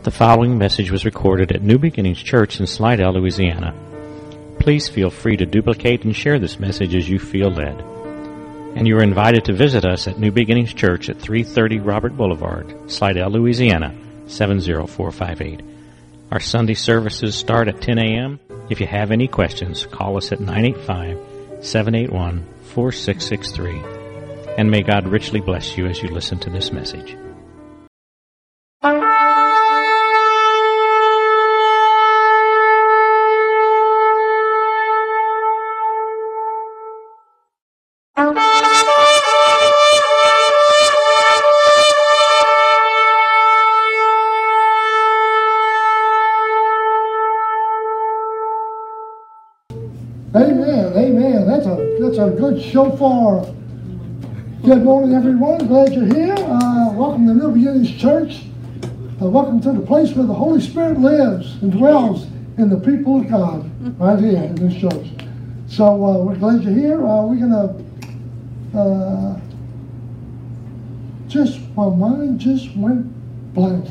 The following message was recorded at New Beginnings Church in Slidell, Louisiana. Please feel free to duplicate and share this message as you feel led. And you are invited to visit us at New Beginnings Church at 330 Robert Boulevard, Slidell, Louisiana, 70458. Our Sunday services start at 10 a.m. If you have any questions, call us at 985-781-4663. And may God richly bless you as you listen to this message. Amen. That's a good shofar. Good morning, everyone. Glad you're here. Welcome to New Beginnings Church. Welcome to the place where the Holy Spirit lives and dwells in the people of God, right here in this church. So we're glad you're here. We're gonna my mind just went blank.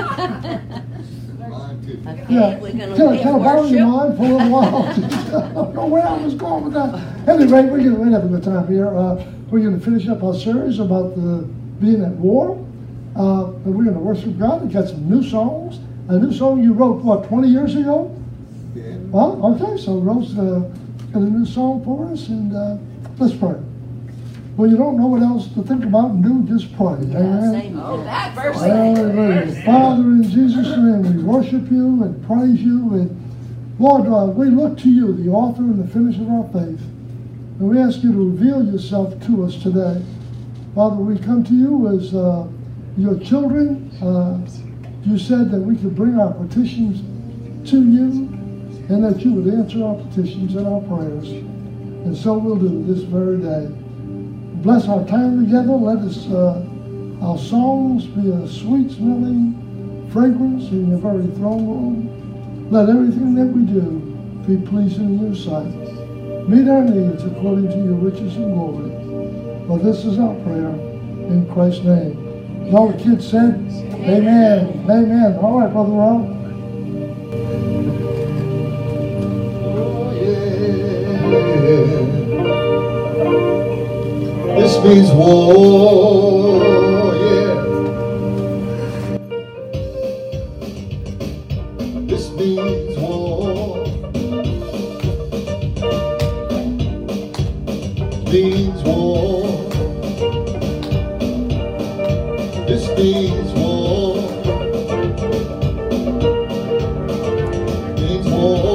Yeah, kind of borrow your mind for a little while. I don't know where I was going with that. Anyway, we're going to have a good time here. We're going to finish up our series about being at war. And we're going to worship God. We've got some new songs. A new song you wrote, 20 years ago? Yeah. Well, okay, so Rose got a new song for us, and let's pray. When you don't know what else to think about and do, just pray. Amen. Oh, that verse. Hallelujah. Father, in Jesus' name, we worship you and praise you. And Lord, we look to you, the author and the finisher of our faith. And we ask you to reveal yourself to us today. Father, we come to you as your children. You said that we could bring our petitions to you and that you would answer our petitions and our prayers. And so we'll do this very day. Bless our time together. Let us, our songs be a sweet-smelling fragrance in your very throne room. Let everything that we do be pleasing in your sight. Meet our needs according to your riches and glory. For this is our prayer in Christ's name. And all the kids said, Amen. Amen. All right, Brother Ron. This means war, yeah. This means war. Means war. This means war. Means war.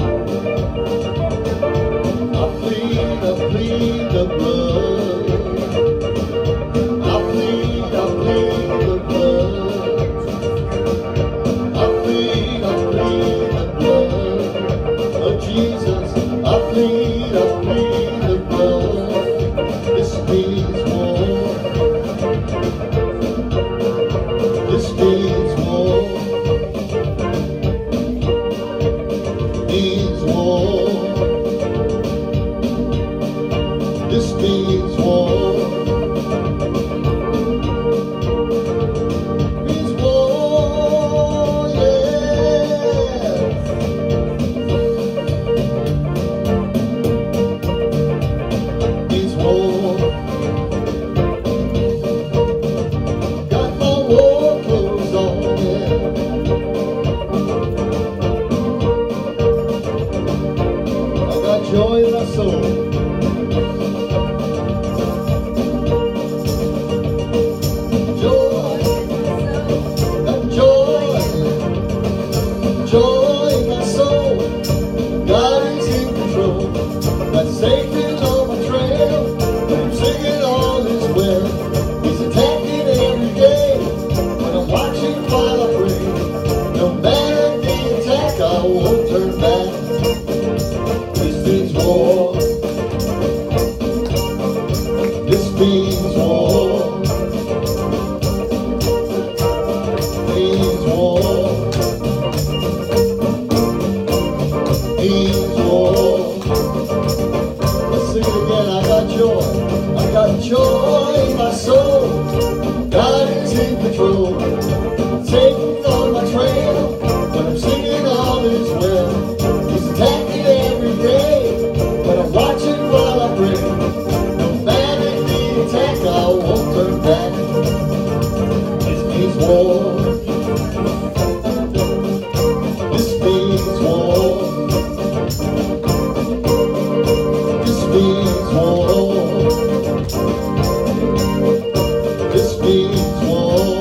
I plead the blood war. This means war. This means war. This means war.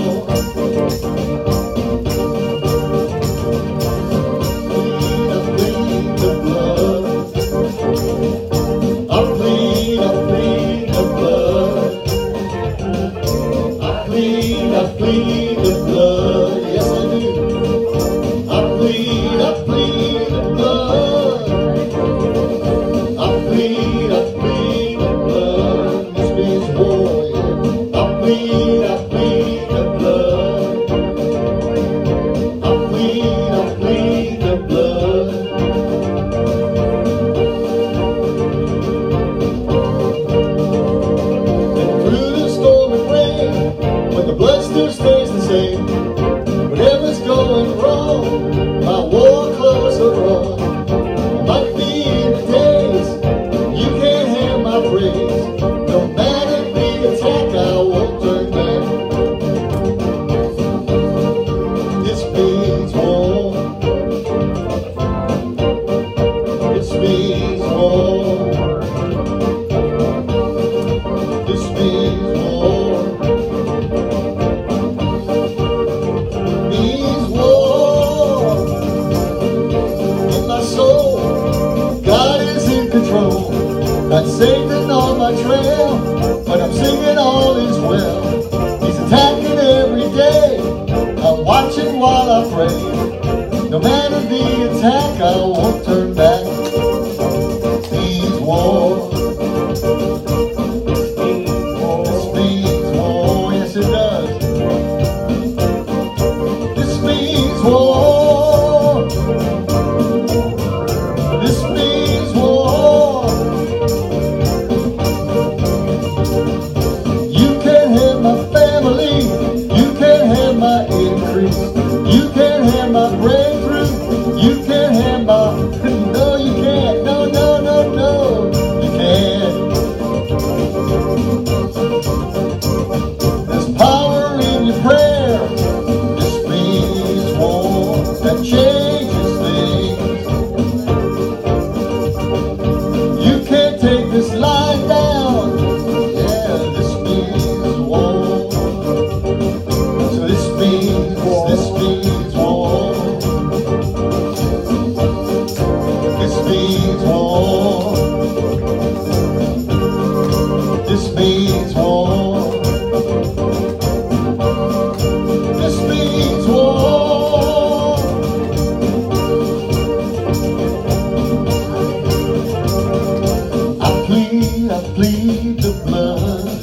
Plead the blood. I plead the blood. I plead the blood. Yes, I do. I plead the blood. I plead the blood. This means war. Yeah. I plead the blood. I plead the blood. Through the storm and rain, when the blood still stays the same, whatever's going wrong, my war clothes are on. Might be in the days, you can't have my praise. No matter the attack, I won't turn back. This means war. This means war. This means war. Means war. In my soul, God is in control. Not Satan on my trail, but I'm singing all is well. He's attacking every day. I'm watching while I pray. No matter the attack, I won't turn back. Means war. This means war. Yes, it does. This means war. This means war. You can't have my family. You can't have my increase. You can't have my breakthrough. You can't have my... No, you can't. No, no, no, no. You can't. There's power in your prayer. This means war that changes things. You can't take this line down. Yeah, this means war. So this means war. This means war. This means war. This means war. This means war. I plead the blood.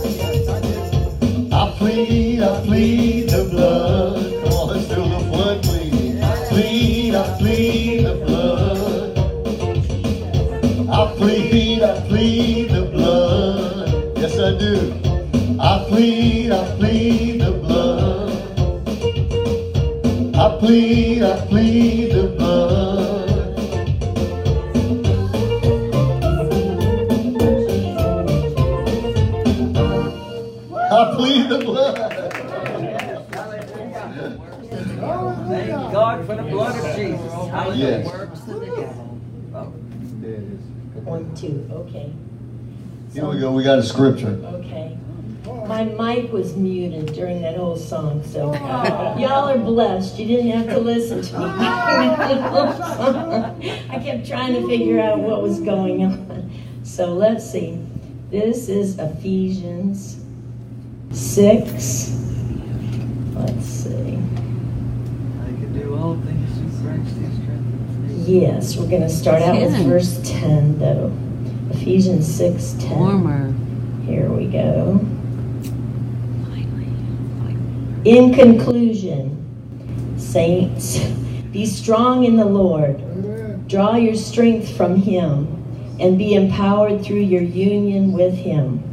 I plead the blood. Come on, let's do a little blood pleading. I plead the blood. I plead the blood. Yes, I do. I plead the blood. I plead the blood. I plead the blood. Thank God for the blood of Jesus. Hallelujah. Yes. Works of the devil. There it is. 1, 2, okay. Here we go. We got a scripture. Okay. My mic was muted during that whole song, so y'all are blessed. You didn't have to listen to me. I kept trying to figure out what was going on. So let's see. This is Ephesians 6. Let's see. I can do all things through Christ who strengthens me. Yes, we're going to start out with 10. verse 10, though. Ephesians 6:10. Warmer. Here we go. In conclusion, saints, be strong in the Lord. Draw your strength from Him and be empowered through your union with Him.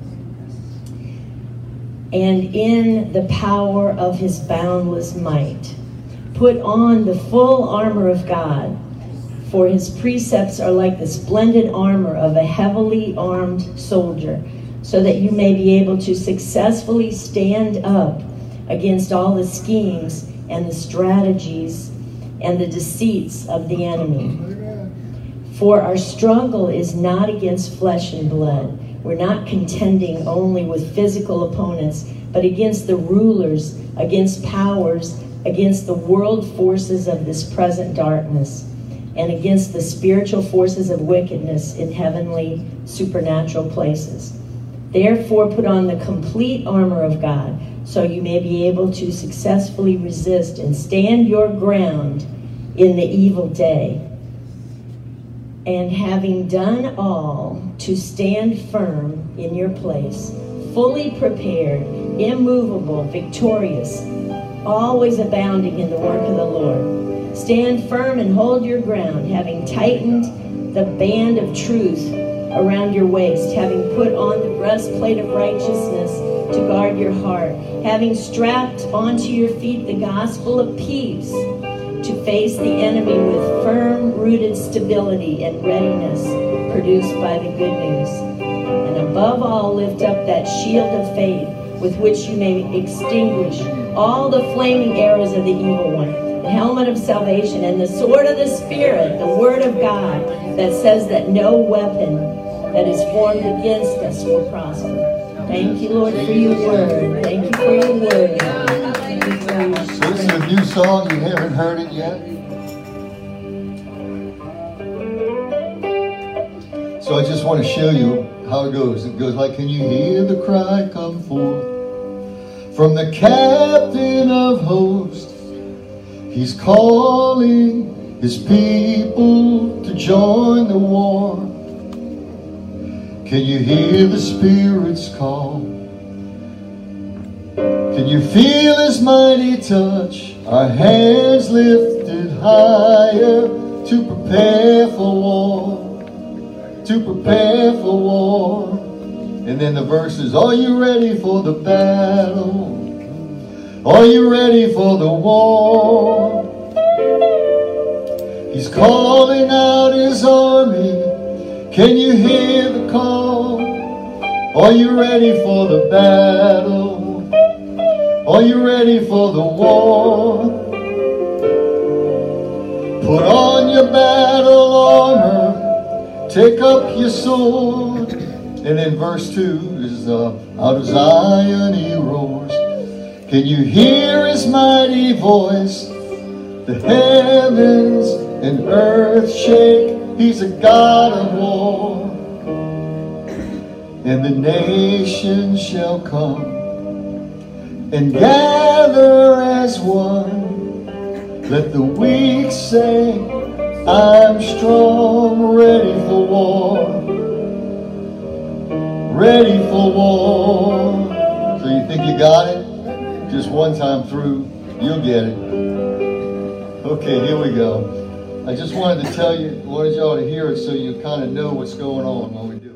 And in the power of His boundless might, put on the full armor of God, for His precepts are like the splendid armor of a heavily armed soldier, so that you may be able to successfully stand up against all the schemes and the strategies and the deceits of the enemy. For our struggle is not against flesh and blood. We're not contending only with physical opponents, but against the rulers, against powers, against the world forces of this present darkness, and against the spiritual forces of wickedness in heavenly supernatural places. Therefore, put on the complete armor of God, so you may be able to successfully resist and stand your ground in the evil day. And having done all, to stand firm in your place, fully prepared, immovable, victorious, always abounding in the work of the Lord. Stand firm and hold your ground, having tightened the band of truth around your waist, having put on the breastplate of righteousness to guard your heart, having strapped onto your feet the gospel of peace, to face the enemy with firm-rooted stability and readiness produced by the good news. And above all, lift up that shield of faith with which you may extinguish all the flaming arrows of the evil one, the helmet of salvation, and the sword of the Spirit, the word of God, that says that no weapon that is formed against us will prosper. Thank you, Lord, for your word. Thank you for your word. This is a new song. You haven't heard it yet? So I just want to show you how it goes. It goes like, can you hear the cry come forth from the captain of hosts? He's calling his people to join the war. Can you hear the Spirit's call? Can you feel his mighty touch? Our hands lifted higher to prepare for war. To prepare for war. And then the verses, are you ready for the battle? Are you ready for the war? He's calling out his army. Can you hear the call? Are you ready for the battle? Are you ready for the war? Put on your battle armor. Take up your sword. And then verse 2 is out of Zion he roars. Can you hear his mighty voice? The heavens and earth shake. He's a God of war. And the nations shall come and gather as one. Let the weak say, I'm strong, ready for war. Ready for war. So you think you got it? Just one time through, you'll get it. Okay, here we go. I just wanted to tell you, wanted y'all to hear it so you kind of know what's going on when we do it.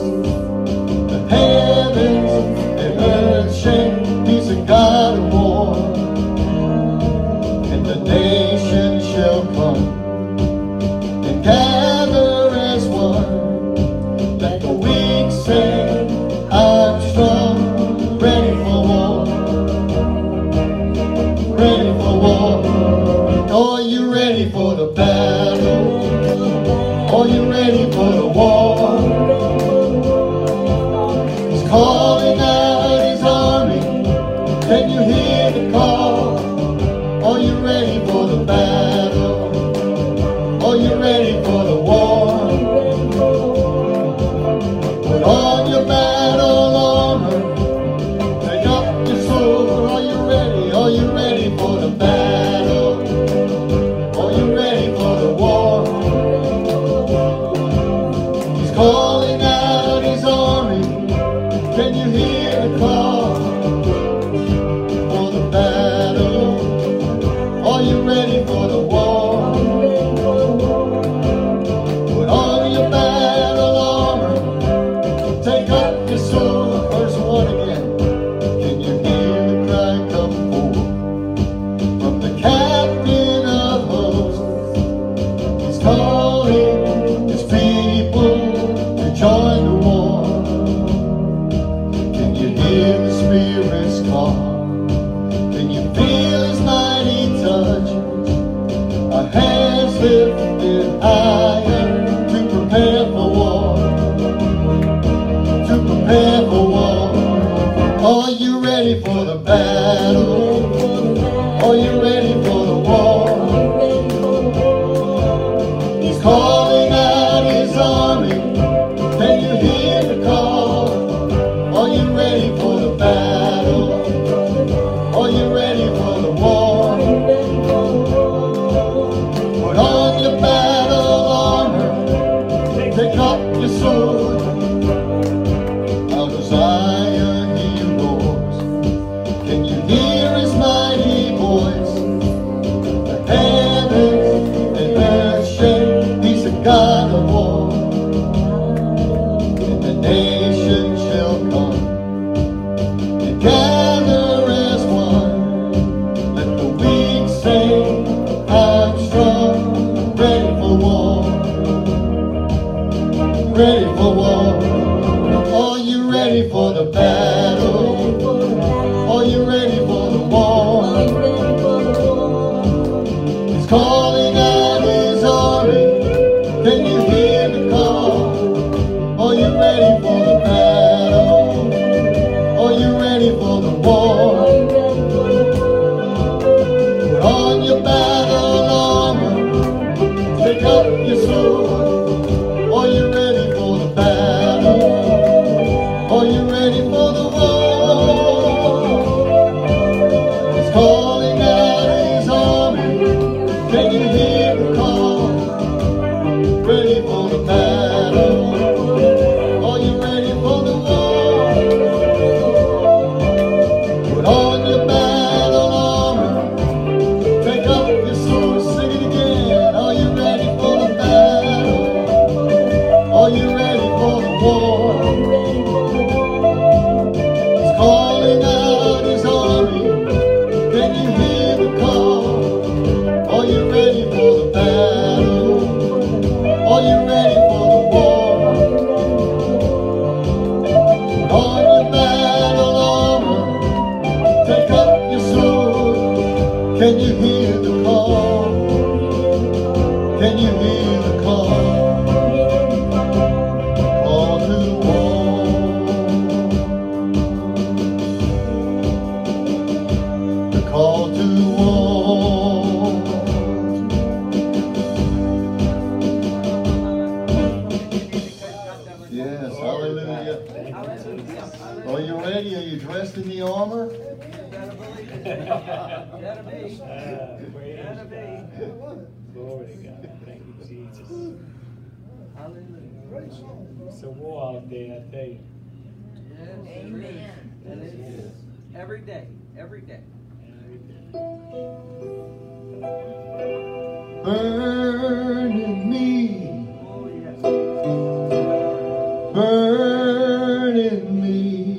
Heavens and earth shake. He's a God of war. ready for war? Are you ready for the battle? Are you ready for the war? He's calling out his army. Can you hear the call? Are you ready for the battle? Are you ready for the war? Put on your battle armor. Take up your sword. Are you ready? Are you ready for the battle? Are you ready for the war? He's calling out his army. Can you hear the call for the battle? Are you ready for the war? Put on your battle armor. Take up your sword. Verse 1 again. Can you hear the cry come forth from the captain of hosts? He's calling his people to join the war. Can you hear the Spirit's call? Can you feel his mighty touch? Our hands lifted higher to prepare for war. To prepare for war. Are you ready for the battle? Are you ready for the war? He's calling out his army. Can you hear the call? Are you ready for the battle? Are you ready for the war? Put on your battle armor. Take up your sword. Out of Zion he roars. Can you hear his mighty voice? The heavens and earth shake. He's a God of war. And the nations shall come and gather as one. Let the weak say, I'm strong. Ready for war. Ready for war. Are you ready for the battle? Are you ready for the war? He's calling out his army. Can you hear the call? Are you ready for the battle? Are you ready for the war? Put on your battle armor. Take up your sword. Are you ready for the battle? Are you ready for the war? He's calling out his army. Can you hear the call? Ready for the battle? Are you ready for the war? Put on your battle armor. Take up your sword. Sing it again. Are you ready for the battle? Are you ready for the war? He's calling out his army. Can you hear the call? Are you ready for the battle? Are you ready for the war? Put on your battle armor. Take up your sword. Can you hear the call? Can you hear the call? Call to war. The call to war. Yes, hallelujah. Are you ready? Are you dressed in the armor? That'll be. Glory to God. Thank you, Jesus. Hallelujah. It's a war out there, I tell you. Yes, amen. And it is. Every day. Every day. Burn in me. Oh, yes. Burn in me.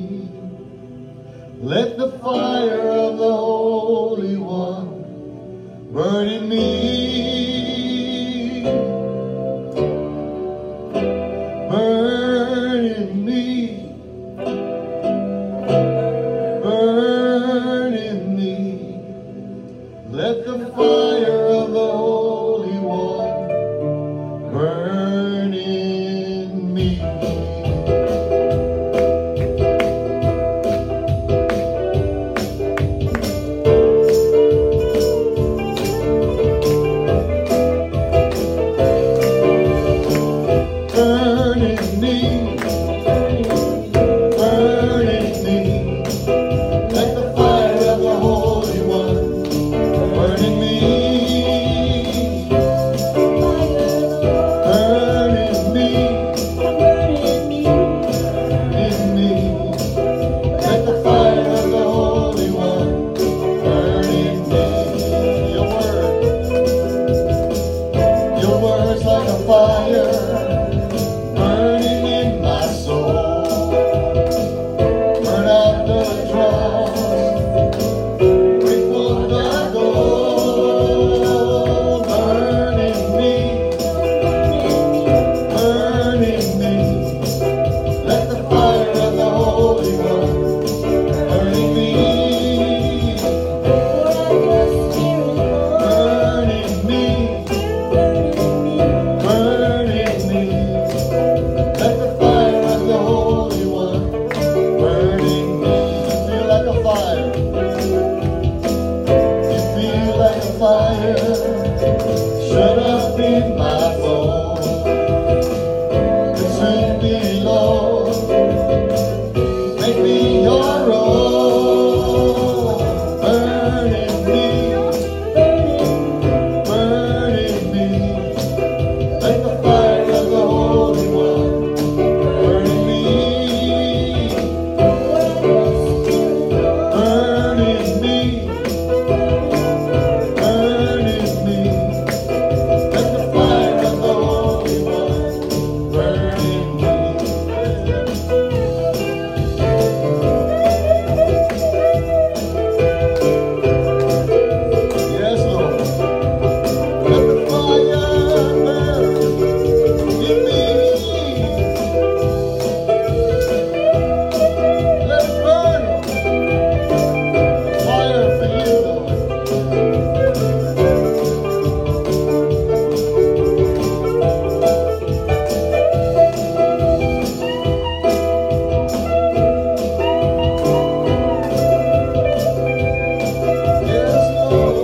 Let the fire of the Holy One burn in me. Burn in me. Burn in me. Let the fire of the Holy One burn in me. Burn in me. Burn in me. Let the fire of the Holy One burn in me. Burn in me. In me. Let the fire of the Holy One burn in me. Your word's like a fire burning in my soul. Burn out the dross, bring forth the gold. Burn in me, burn in me. Let the fire of the Holy One burn in me. Burn in me, burn in me. Let the fire of the Holy One burn in me. You feel like a fire. You feel like a fire. Shut up in my bones. Consume me, Lord. Make me your own. Burn in me. Burn in me. Let the fire of the Holy One burn in me. Burn in me. Burn in me. Let the fire of the Holy One burn in me. Yes, Lord. Let the fire burn in me. Let it burn. Fire for you, Lord. Yes, Lord.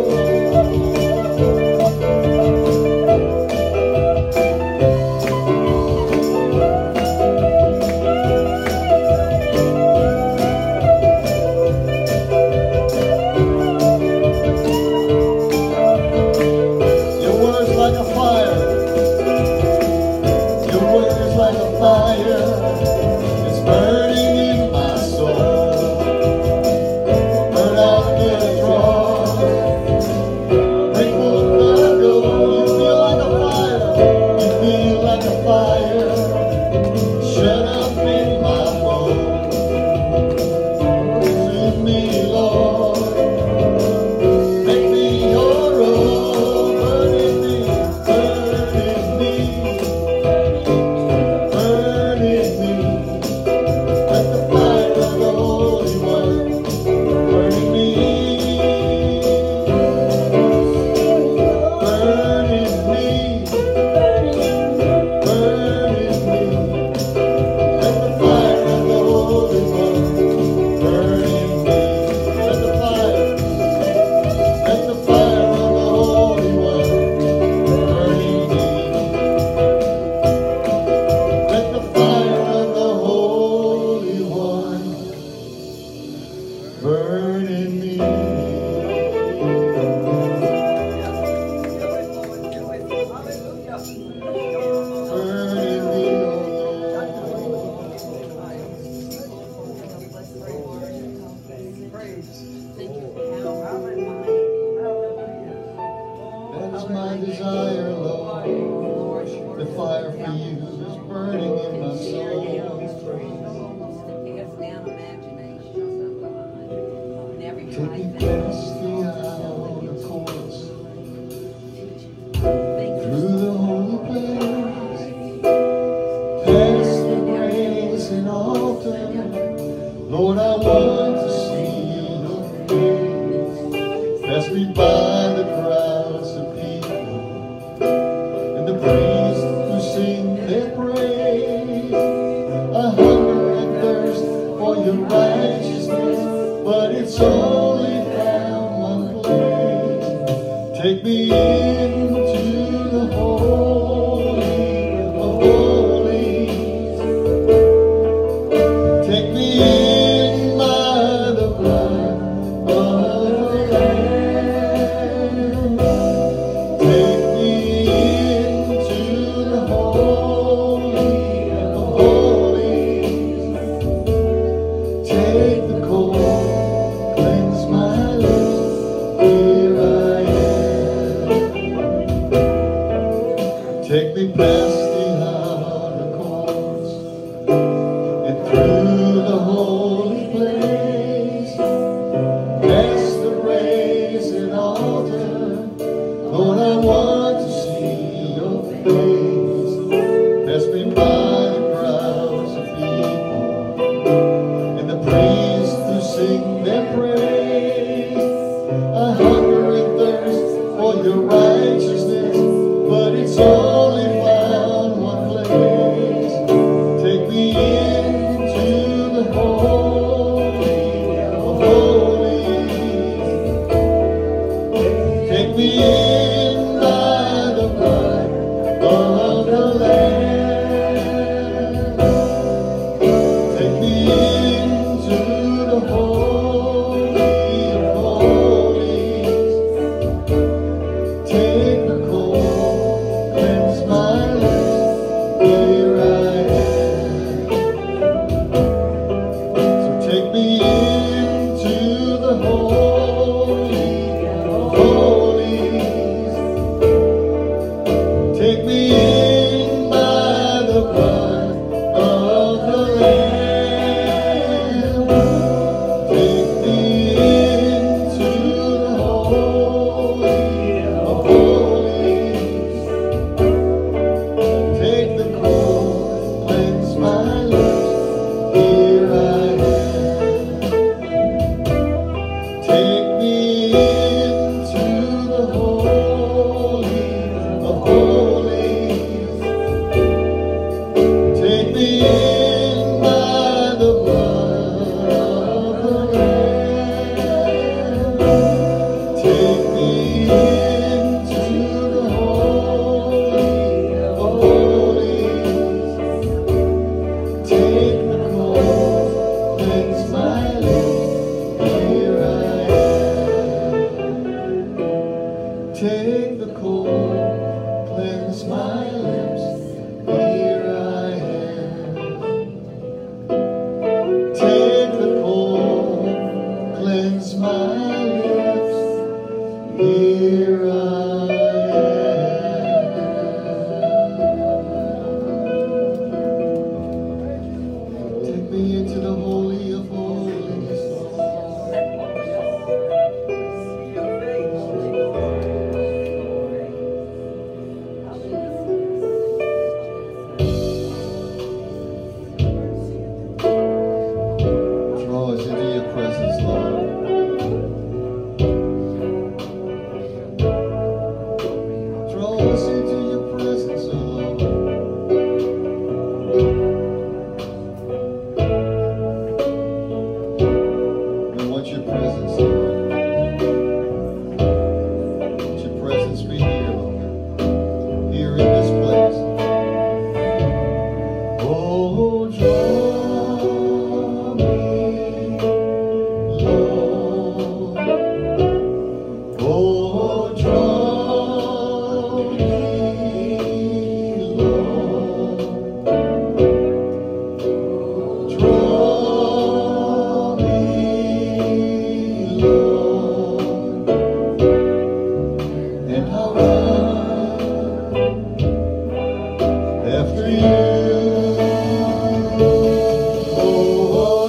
Your word's like a fire. Your word is like a fire. It's burning in my soul. Burn out the dross. Bring forth the gold. You feel like a fire. You feel like a fire. Shut up in my bones. Consume me, Lord. Make me your own. Burn in me. Burn in me. Burn in me. Let the fire of the Holy One burn in me. Burn in me. Burn in me. Let the fire of the Holy One burn in me. Let the fire of the Holy One burn in me. Let the fire of the Holy One burn in me. Burn in me, oh Lord. That's my desire, Lord. The fire for you is burning in my soul. Take me past the outer courts, through the holy place, past the brazen altar. Lord, I want to see your face. Pass me by the crowds of people and the priests who sing their praise. I hunger and thirst for your righteousness, but it's only found one place. Take me into the Holy of Holies. Take me in by the blood of the Lamb. Take me into the Holy of Holies. Take the cold, cleanse my lips. Here I am. Take me past the outer courts and through the holy place, past the brazen altar. Lord, I want to see your face. Pass me by the crowds of people and the priests who sing their praise. I hunger and thirst for your righteousness, but it's only found one place. Take me into the Holy of Holies. Take me in by the blood of the Lamb. Take me into the Holy of Holies. Take the cold, cleanse my lips. Here I am. So take me into the Holy of Holies. Take me in by the blood of the Lamb. Take me into the Holy of Holies. Take the cold, cleanse my lips. Here I am. Take me into the Holy of Holies. Take me in by the blood of the Lamb. Take me into the Holy of Holies. Take the cold, cleanse my lips. Here I am. Take the cold, cleanse my lips. Here I am. Take the cold, cleanse my lips. Here I am. Take me into the Holy of Holies. Draw us into your presence, Lord. Draw us into your presence, oh Lord. We want your presence, Lord. Let your presence be here, Lord. Here in this place. Oh, draw me, Lord. Oh, draw me, Lord. Draw me, Lord. And I'll run after you. Oh,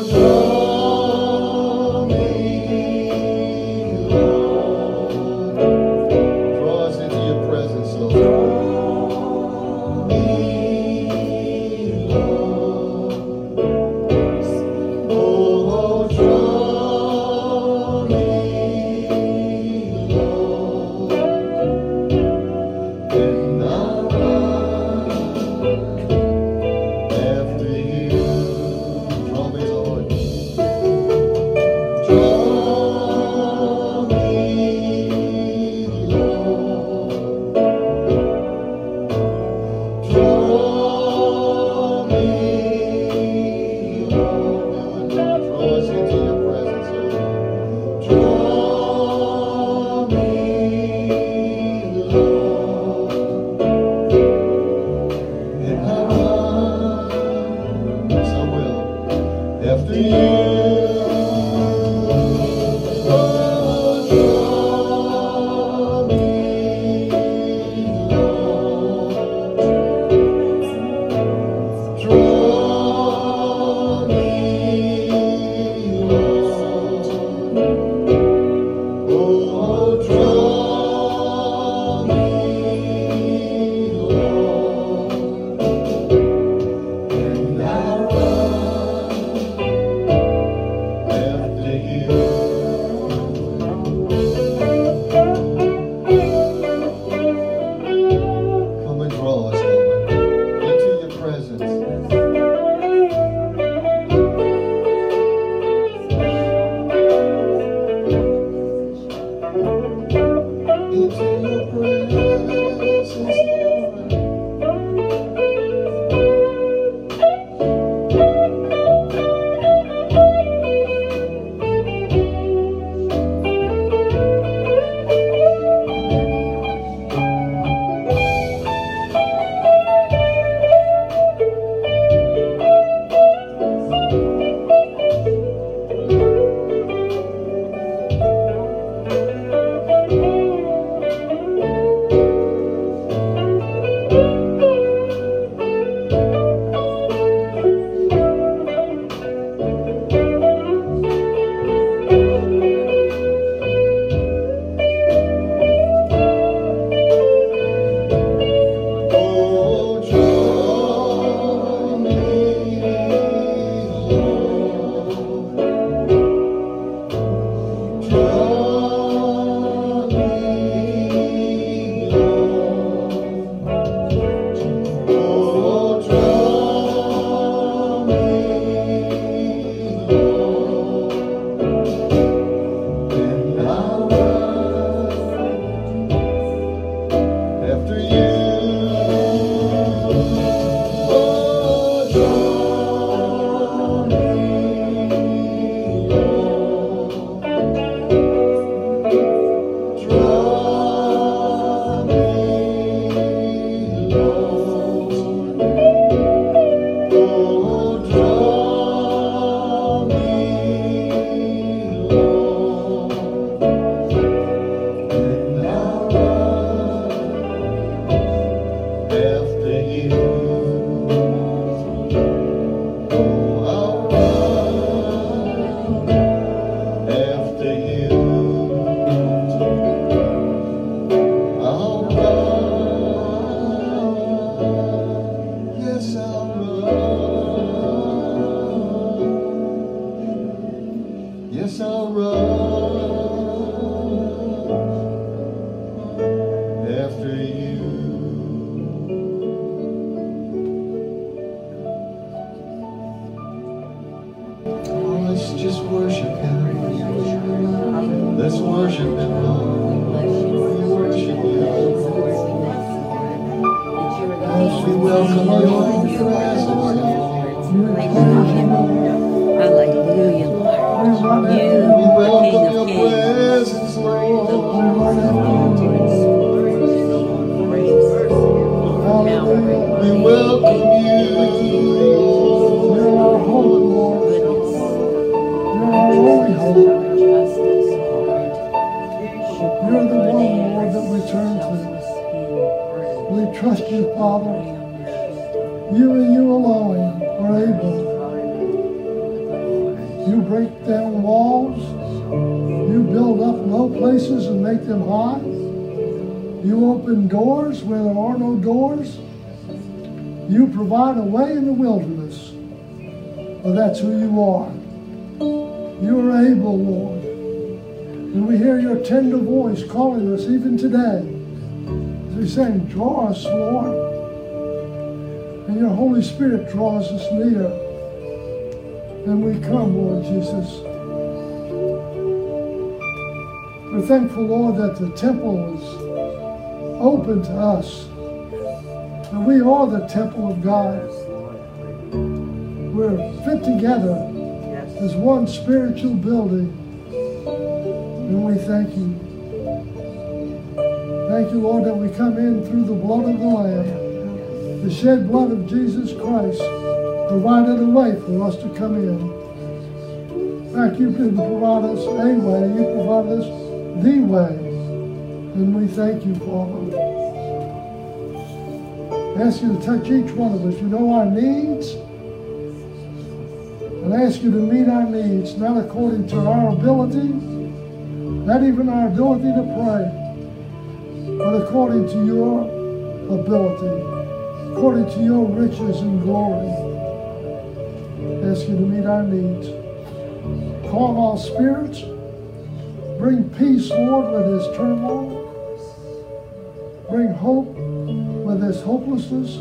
draw me, Lord. into your presence, Lord. Yes, I'll run after you. Oh, let's just worship Him. Let's worship Him, Lord. We worship you. Yes, we welcome your presence, Lord. Hallelujah, Lord. You We are welcome King your of Kings. presence, Lord. We welcome you. You're our hope, Lord. You're our only hope. You're the one, Lord, that we turn to. We trust you, Father. You and you alone are able. You break down walls. You build up low places and make them high. You open doors where there are no doors. You provide a way in the wilderness. Well, that's who you are. You are able, Lord. And we hear your tender voice calling us even today. As we sing, draw us, Lord. And your Holy Spirit draws us near. And we come, Lord Jesus. We're thankful, Lord, that the temple is open to us. And we are the temple of God. We're fit together as one spiritual building. And we thank you. Thank you, Lord, that we come in through the blood of the Lamb. The shed blood of Jesus Christ provided a way for us to come in. In fact, you didn't provide us a way, you provided us the way. And we thank you, Father. I ask you to touch each one of us. You know our needs. And I ask you to meet our needs, not according to our ability, not even our ability to pray, but according to your ability, according to your riches and glory. I ask you to meet our needs. Calm all spirits. Bring peace, Lord, where there's turmoil. Bring hope where there's hopelessness.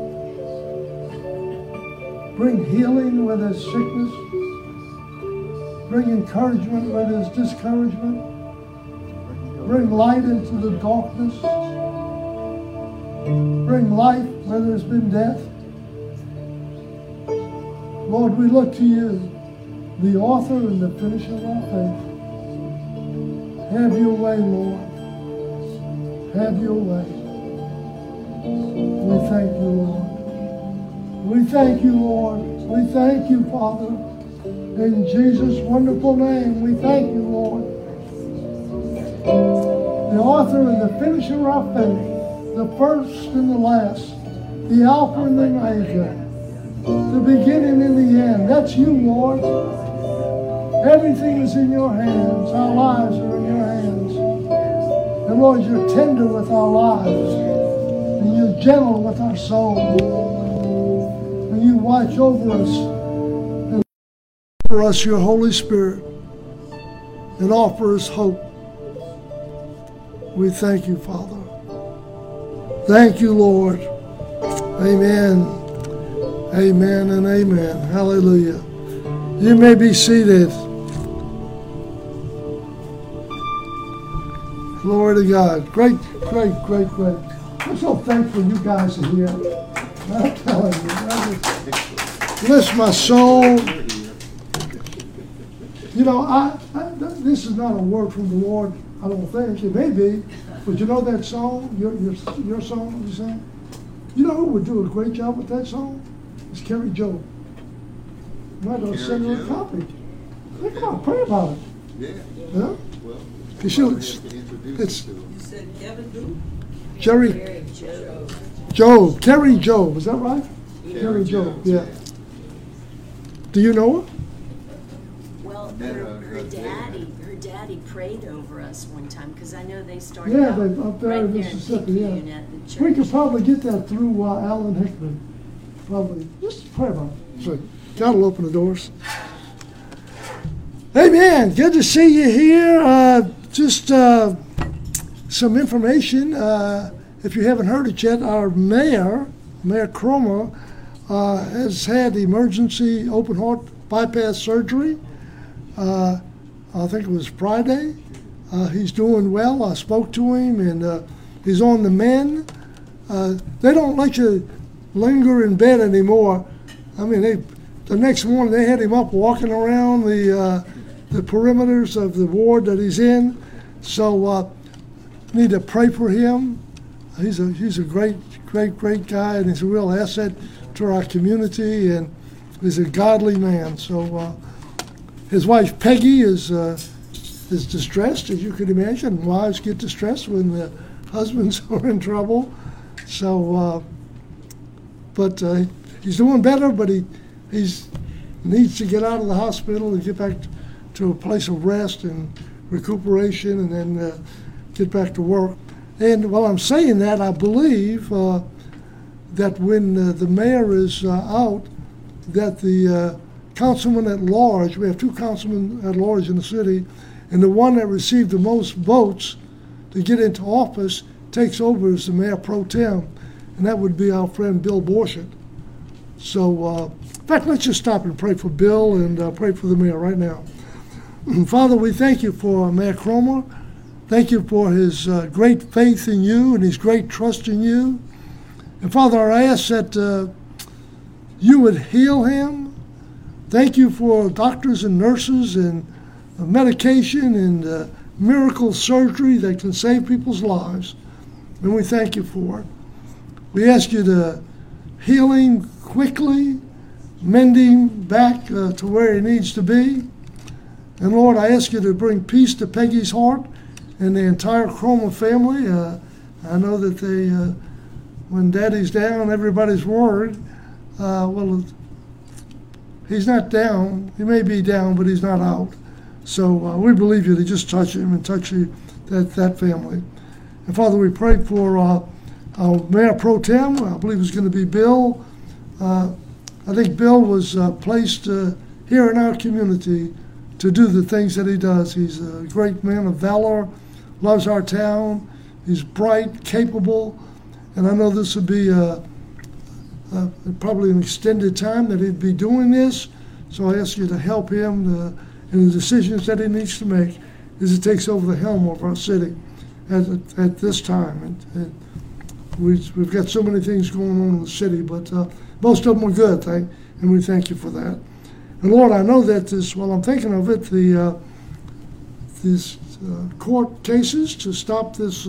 Bring healing where there's sickness. Bring encouragement where there's discouragement. Bring light into the darkness. Bring life where there's been death. Lord, we look to you, the author and the finisher of our faith. Have your way, Lord. Have your way. We thank you, Lord. We thank you, Lord. We thank you, Father. In Jesus' wonderful name, we thank you, Lord. The author and the finisher of our faith, the first and the last, the Alpha and the Omega, the beginning and the end. That's you, Lord. Everything is in your hands. Our lives are in your hands. And Lord, you're tender with our lives. And you're gentle with our souls. And you watch over us and offer us your Holy Spirit and offer us hope. We thank you, Father. Thank you, Lord. Amen. Amen and amen. Hallelujah. You may be seated. Glory to God. Great, great, great, great. I'm so thankful you guys are here. I'm telling you, that bless my soul. You know, this is not a word from the Lord, I don't think. It may be. But you know that song, your song you sang? You know who would do a great job with that song? It's Carrie Joe. You might have send her a copy. Hey, come on, pray about it. Yeah. Yeah? Well, It's You said Kevin who? Carrie Joe. Carrie Joe. Was that right? Carrie Joe. Yeah. Do you know her? Well, her daddy prayed over us one time because I know they started Yeah, out they up there right in there Mississippi. in Yeah. Picayune at the church. We could probably get that through Alan Hickman. Probably. Just pray about it. So God will open the doors. Amen. Good to see you here. Just some information. If you haven't heard it yet, our Mayor Cromer, has had emergency open heart bypass surgery. I think it was Friday. He's doing well. I spoke to him, and he's on the mend. They don't let you linger in bed anymore. I mean, the next morning they had him up walking around the perimeters of the ward that he's in. So need to pray for him. He's a great guy, and he's a real asset to our community, and he's a godly man. So his wife Peggy is distressed, as you can imagine. Wives get distressed when the husbands are in trouble. So, but he's doing better, but he needs to get out of the hospital and get back to a place of rest and recuperation, and then get back to work. And while I'm saying that, I believe that when the mayor is out, that the councilman at large, we have 2 councilmen at large in the city, and the one that received the most votes to get into office takes over as the mayor pro tem, and that would be our friend Bill Borchert. So, in fact, let's just stop and pray for Bill and pray for the mayor right now. Father, we thank you for Mayor Cromer. Thank you for his great faith in you and his great trust in you. And Father, I ask that you would heal him. Thank you for doctors and nurses and medication and miracle surgery that can save people's lives. And we thank you for it. We ask you to heal him quickly, mend him back to where he needs to be. And Lord, I ask you to bring peace to Peggy's heart and the entire Cromer family. I know that they, when Daddy's down, everybody's worried. Well, he's not down. He may be down, but he's not out. So we believe you to just touch him and touch that family. And Father, we pray for our Mayor Pro Tem. I believe it's going to be Bill. I think Bill was placed here in our community to do the things that he does. He's a great man of valor, loves our town. He's bright, capable, and I know this would be probably an extended time that he'd be doing this. So I ask you to help him in the decisions that he needs to make as he takes over the helm of our city. at this time. And we've got so many things going on in the city, but most of them are good, and we thank you for that. And Lord, I know that while I'm thinking of it, these court cases to stop this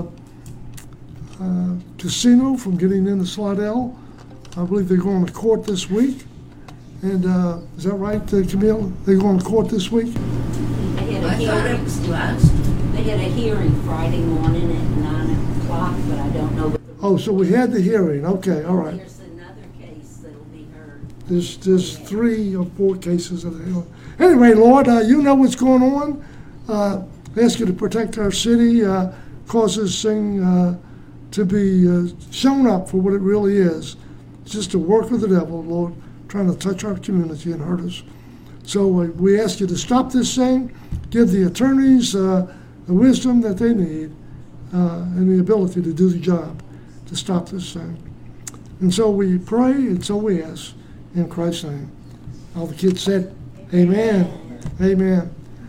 casino from getting into Slidell, I believe they're going to court this week. And is that right, Camille? They're going to court this week? They had a hearing Friday morning at 9 o'clock, but I don't know. Oh, so we had the hearing. Okay, all right. There's another case that'll be heard. There's 3 or 4 cases that are. Anyway, Lord, you know what's going on. I ask you to protect our city, cause this thing to be shown up for what it really is. It's just a work of the devil, Lord, trying to touch our community and hurt us. So we ask you to stop this thing, give the attorneys the wisdom that they need and the ability to do the job to stop this thing. And so we pray, and so we ask in Christ's name. All the kids said, amen. Amen.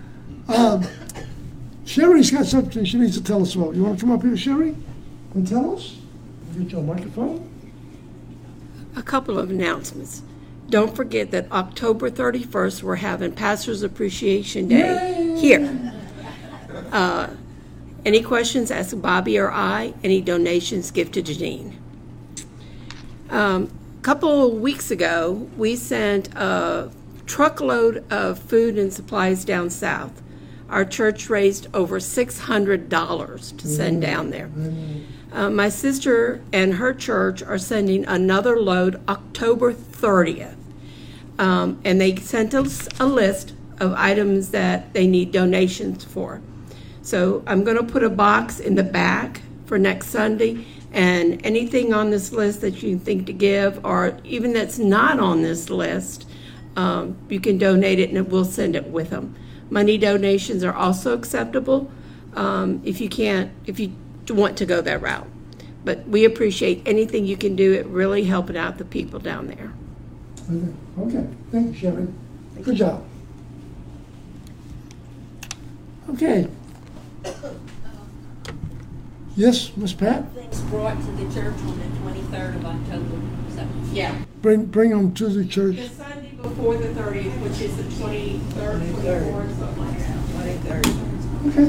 Sherry's got something she needs to tell us about. You want to come up here, Sherry, and tell us? Get your microphone. A couple of announcements. Don't forget that October 31st, we're having Pastor's Appreciation Day here. Any questions, ask Bobby or I. Any donations, give to Janine. A couple of weeks ago, we sent a truckload of food and supplies down south. Our church raised over $600 to send down there. My sister and her church are sending another load October 30th. And they sent us a list of items that they need donations for. So I'm going to put a box in the back for next Sunday, and anything on this list that you think to give, or even that's not on this list, you can donate it and we'll send it with them. Money donations are also acceptable if you want to go that route. But we appreciate anything you can do at really helping out the people down there. Okay. Thank you, Sherry. Good job. Okay. Yes, Miss Pat? Things brought to the church on the 23rd of October. So, Yeah. Bring them to the church. The Sunday before the 30th, which is the 23rd, 24th, something like that. 23rd.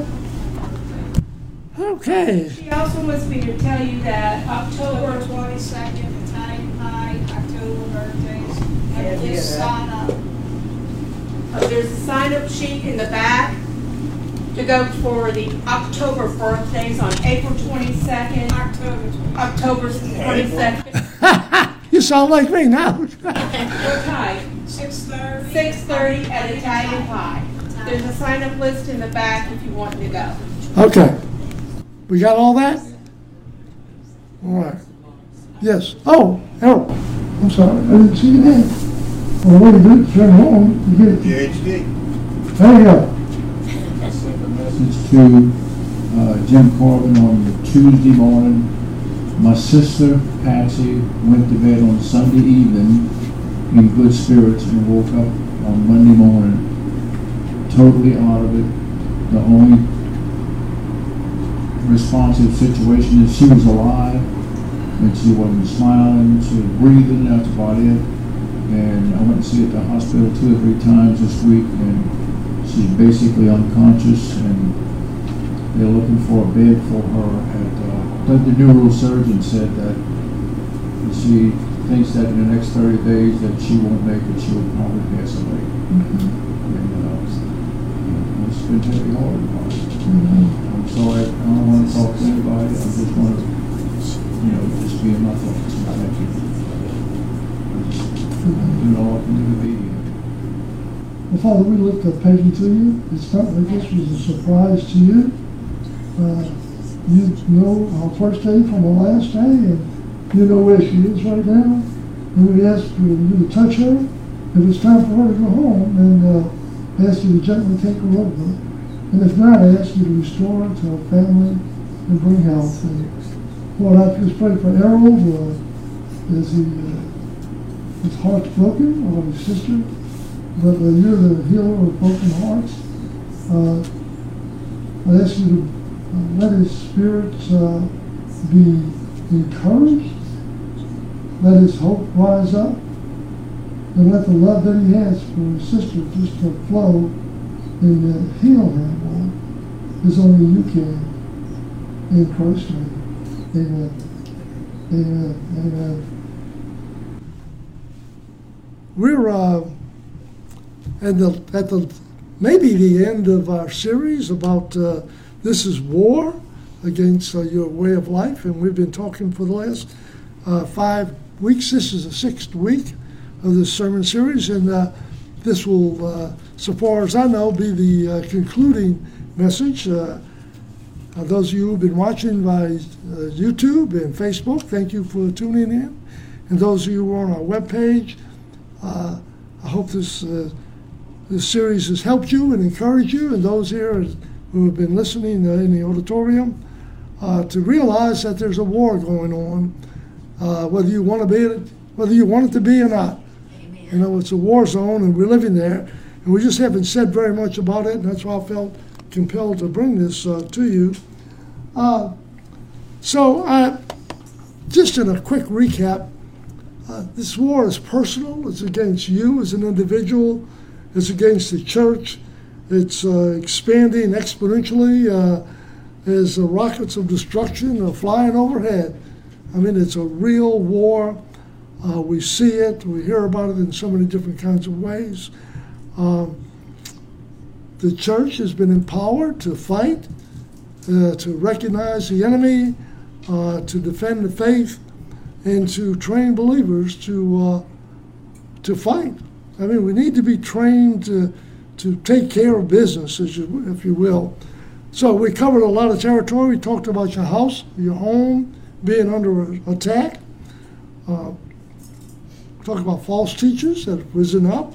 Okay. She also wants me to tell you that October 22nd, Italian Pie, October birthdays, and please sign up. There's a sign-up sheet in the back to go for the October birthdays on April 22nd, October 22nd. You sound like me now. What time? 6:30. 6:30 at Italian Pie. There's a sign-up list in the back if you want to go. Okay. We got all that? All right. Yes. Oh, Harold. I'm sorry. I didn't see your name. Well, what do you do? Turn it on. You get it. PhD. There you go. I sent a message to Jim Corbin on Tuesday morning. My sister, Patsy, went to bed on Sunday evening in good spirits and woke up on Monday morning totally out of it. The only responsive situation is she was alive and she wasn't smiling, she was breathing, that's about it. And I went to see her at the hospital 2 or 3 times this week, and she's basically unconscious, and they're looking for a bed for her. The neurosurgeon said that she thinks that in the next 30 days that she won't make it, she will probably pass away. And it's been very hard. I'm sorry, I don't want to talk to anybody, I just want to, just be in my thoughts. Thank you. Well, Father, we lift up Peggy to you. It's not like this was a surprise to you. You know our first day from our last day, and you know where she is right now. And we ask you to touch her if it's time for her to go home, and ask you to gently take her over. And if not, I ask you to restore her to her family and bring health. And Lord, I just pray for Harold as his heart's broken, or his sister, but you're the healer of broken hearts. I ask you to Let his spirits be encouraged. Let his hope rise up. And let the love that he has for his sister just to flow and heal him, Lord, as only you can. In Christ's name. Amen. Amen. Amen. We're at the maybe the end of our series about this is war against your way of life, and we've been talking for the last 5 weeks. This is the 6th week of this sermon series, and this will, so far as I know, be the concluding message. Those of you who've been watching by YouTube and Facebook, thank you for tuning in. And those of you who are on our webpage, I hope this series has helped you and encouraged you, and those here who have been listening in the auditorium, to realize that there's a war going on, whether you want it to be or not. Amen. You know, it's a war zone, and we're living there, and we just haven't said very much about it, and that's why I felt compelled to bring this to you. Just in a quick recap, this war is personal. It's against you as an individual. It's against the church. It's expanding exponentially as rockets of destruction are flying overhead. I mean, it's a real war. We see it. We hear about it in so many different kinds of ways. The church has been empowered to fight, to recognize the enemy, to defend the faith, and to train believers to fight. I mean, we need to be trained to take care of business, if you will. So we covered a lot of territory. We talked about your house, your home being under attack. We talked about false teachers that have risen up.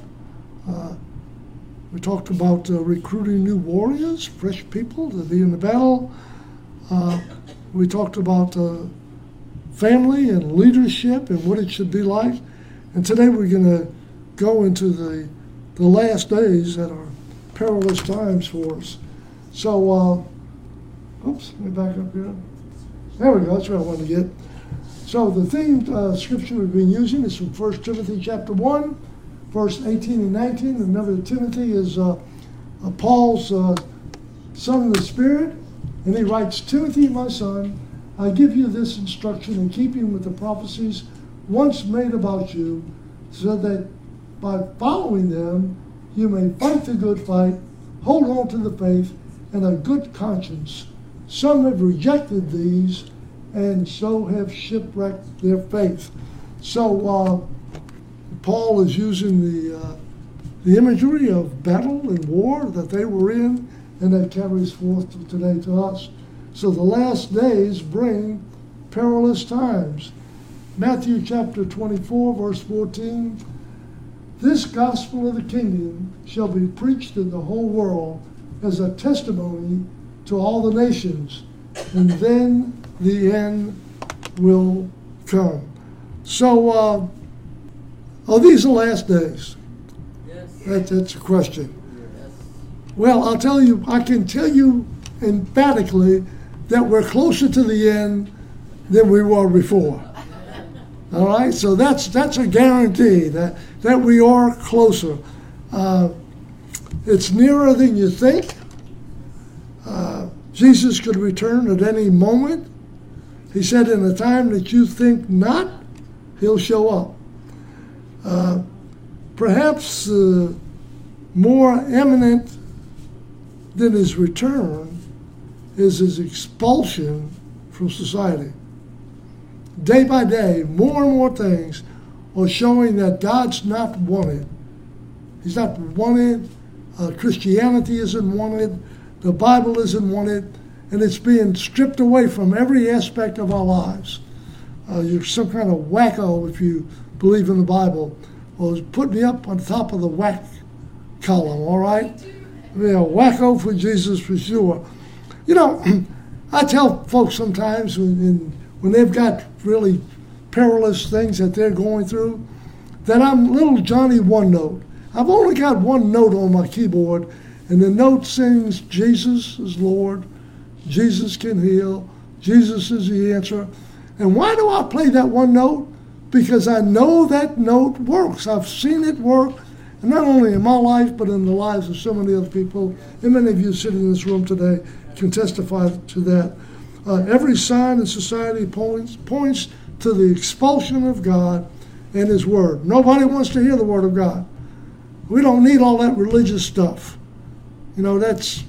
We talked about recruiting new warriors, fresh people to be in the battle. We talked about family and leadership and what it should be like. And today we're going to go into the last days that are perilous times for us. So, let me back up here. There we go, that's where I want to get. So the theme scripture we've been using is from 1 Timothy chapter 1, verse 18 and 19. Remember that Timothy is Paul's son of the Spirit, and he writes, Timothy, my son, I give you this instruction in keeping with the prophecies once made about you, so that by following them you may fight the good fight, hold on to the faith, and a good conscience. Some have rejected these, and so have shipwrecked their faith. So Paul is using the imagery of battle and war that they were in, and that carries forth today to us. So the last days bring perilous times. Matthew chapter 24, verse 14, this gospel of the kingdom shall be preached in the whole world as a testimony to all the nations, and then the end will come. So, are these the last days? Yes. That's a question. Yes. Well, I can tell you emphatically that we're closer to the end than we were before. All right, so that's a guarantee that we are closer. It's nearer than you think. Jesus could return at any moment. He said, in a time that you think not, he'll show up. Perhaps more imminent than his return is his expulsion from society. Day by day, more and more things are showing that God's not wanted. He's not wanted. Christianity isn't wanted. The Bible isn't wanted. And it's being stripped away from every aspect of our lives. You're some kind of wacko if you believe in the Bible. Well, put me up on top of the whack column, all right? Yeah, wacko for Jesus for sure. You know, I tell folks sometimes when they've got really perilous things that they're going through, that I'm little Johnny One Note. I've only got one note on my keyboard, and the note sings, Jesus is Lord, Jesus can heal. Jesus is the answer. And why do I play that one note? Because I know that note works. I've seen it work, and not only in my life, but in the lives of so many other people. And many of you sitting in this room today can testify to that. Every sign in society points to the expulsion of God and His Word. Nobody wants to hear the Word of God. We don't need all that religious stuff. You know, that's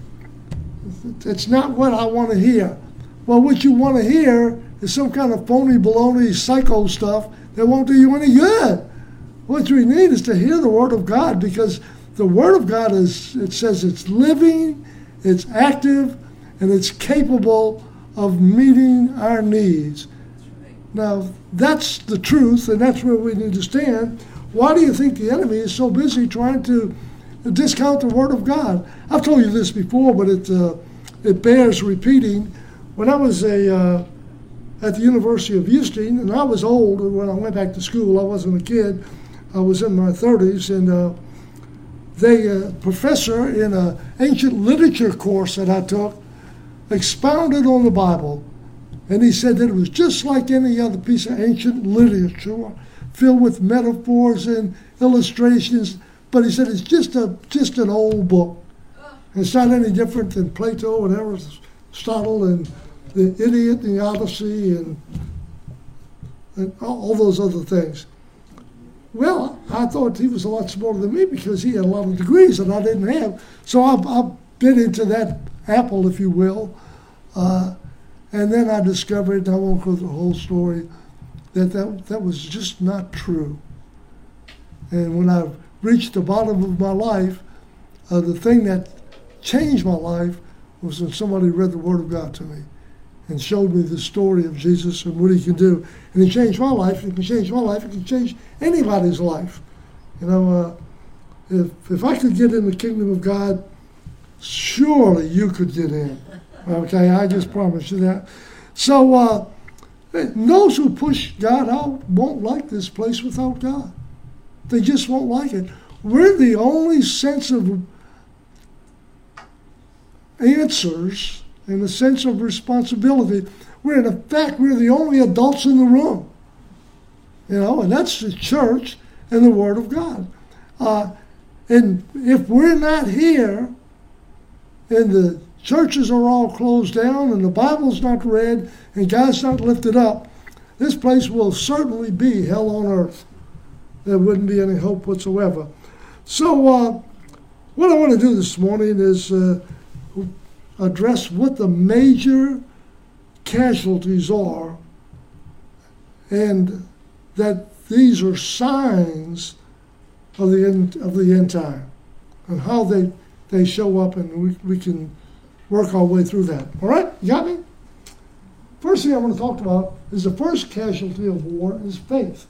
not what I want to hear. Well, what you want to hear is some kind of phony, baloney, psycho stuff that won't do you any good. What we need is to hear the Word of God, because the Word of God it says it's living, it's active, and it's capable of meeting our needs. Now, that's the truth, and that's where we need to stand. Why do you think the enemy is so busy trying to discount the Word of God? I've told you this before, but it bears repeating. When I was at the University of Houston, and I was old when I went back to school. I wasn't a kid. I was in my 30s, and the professor in an ancient literature course that I took expounded on the Bible. And he said that it was just like any other piece of ancient literature, filled with metaphors and illustrations. But he said it's just an old book. It's not any different than Plato and Aristotle and the Iliad and the Odyssey and all those other things. Well, I thought he was a lot smarter than me because he had a lot of degrees that I didn't have. So I bit into that apple, if you will. And then I discovered, and I won't go through the whole story, that was just not true. And when I reached the bottom of my life, the thing that changed my life was when somebody read the Word of God to me and showed me the story of Jesus and what He can do. And He changed my life. He can change my life. He can change anybody's life. You know, if I could get in the kingdom of God, surely you could get in. Okay, I just promise you that. So those who push God out won't like this place without God. They just won't like it. We're the only sense of answers and a sense of responsibility. We're the only adults in the room. You know, and that's the church and the Word of God. And if we're not here, and the churches are all closed down, and the Bible's not read, and God's not lifted up, this place will certainly be hell on earth. There wouldn't be any hope whatsoever. So what I want to do this morning is address what the major casualties are, and that these are signs of the end time, and how they show up, and we can work our way through that. All right, you got me? First thing I want to talk about is the first casualty of war is faith.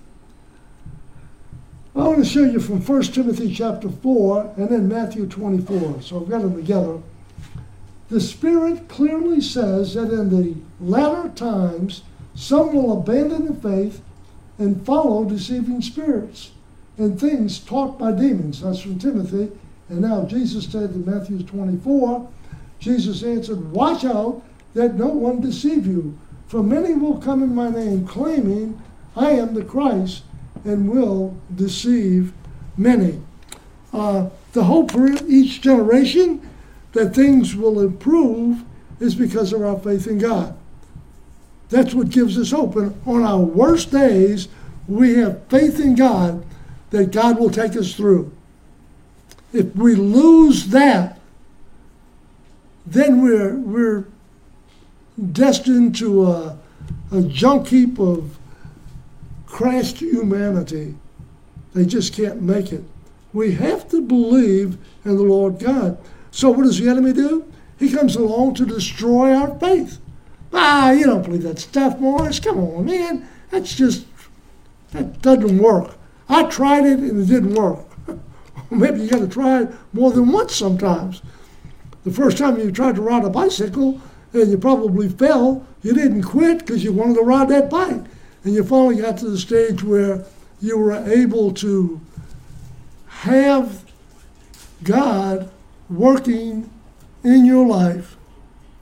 I want to show you from 1 Timothy chapter 4 and then Matthew 24. So I've got them together. The Spirit clearly says that in the latter times, some will abandon the faith and follow deceiving spirits and things taught by demons. That's from Timothy. And now Jesus said in Matthew 24, Jesus answered, "Watch out that no one deceive you, for many will come in my name, claiming I am the Christ, and will deceive many." The hope for each generation that things will improve is because of our faith in God. That's what gives us hope. And on our worst days, we have faith in God that God will take us through. If we lose that, then we're destined to a junk heap of crashed humanity. They just can't make it. We have to believe in the Lord God. So what does the enemy do? He comes along to destroy our faith. You don't believe that stuff, Morris. Come on, man. That doesn't work. I tried it and it didn't work. Maybe you got to try it more than once sometimes. The first time you tried to ride a bicycle and you probably fell, you didn't quit because you wanted to ride that bike. And you finally got to the stage where you were able to have God working in your life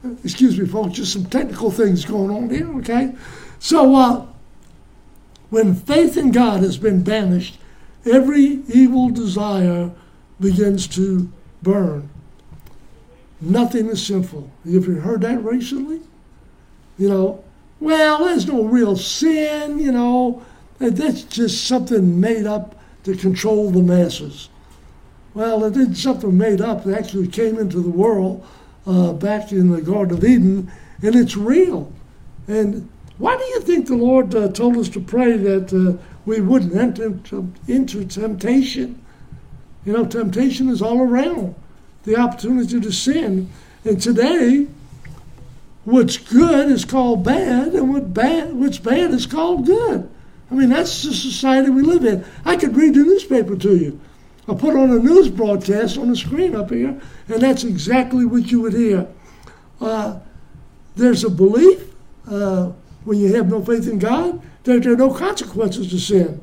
Excuse me, folks, just some technical things going on here, okay? So when faith in God has been banished, every evil desire begins to burn. Nothing is sinful. Have you heard that recently? Well, there's no real sin, That's just something made up to control the masses. Well, it isn't something made up. It actually came into the world back in the Garden of Eden, and it's real. And why do you think the Lord told us to pray that we wouldn't enter into temptation? Temptation is all around. The opportunity to sin. And today, what's good is called bad, and what's bad is called good. That's the society we live in. I could read the newspaper to you. I'll put on a news broadcast on the screen up here, and that's exactly what you would hear. There's a belief, when you have no faith in God, that there are no consequences to sin.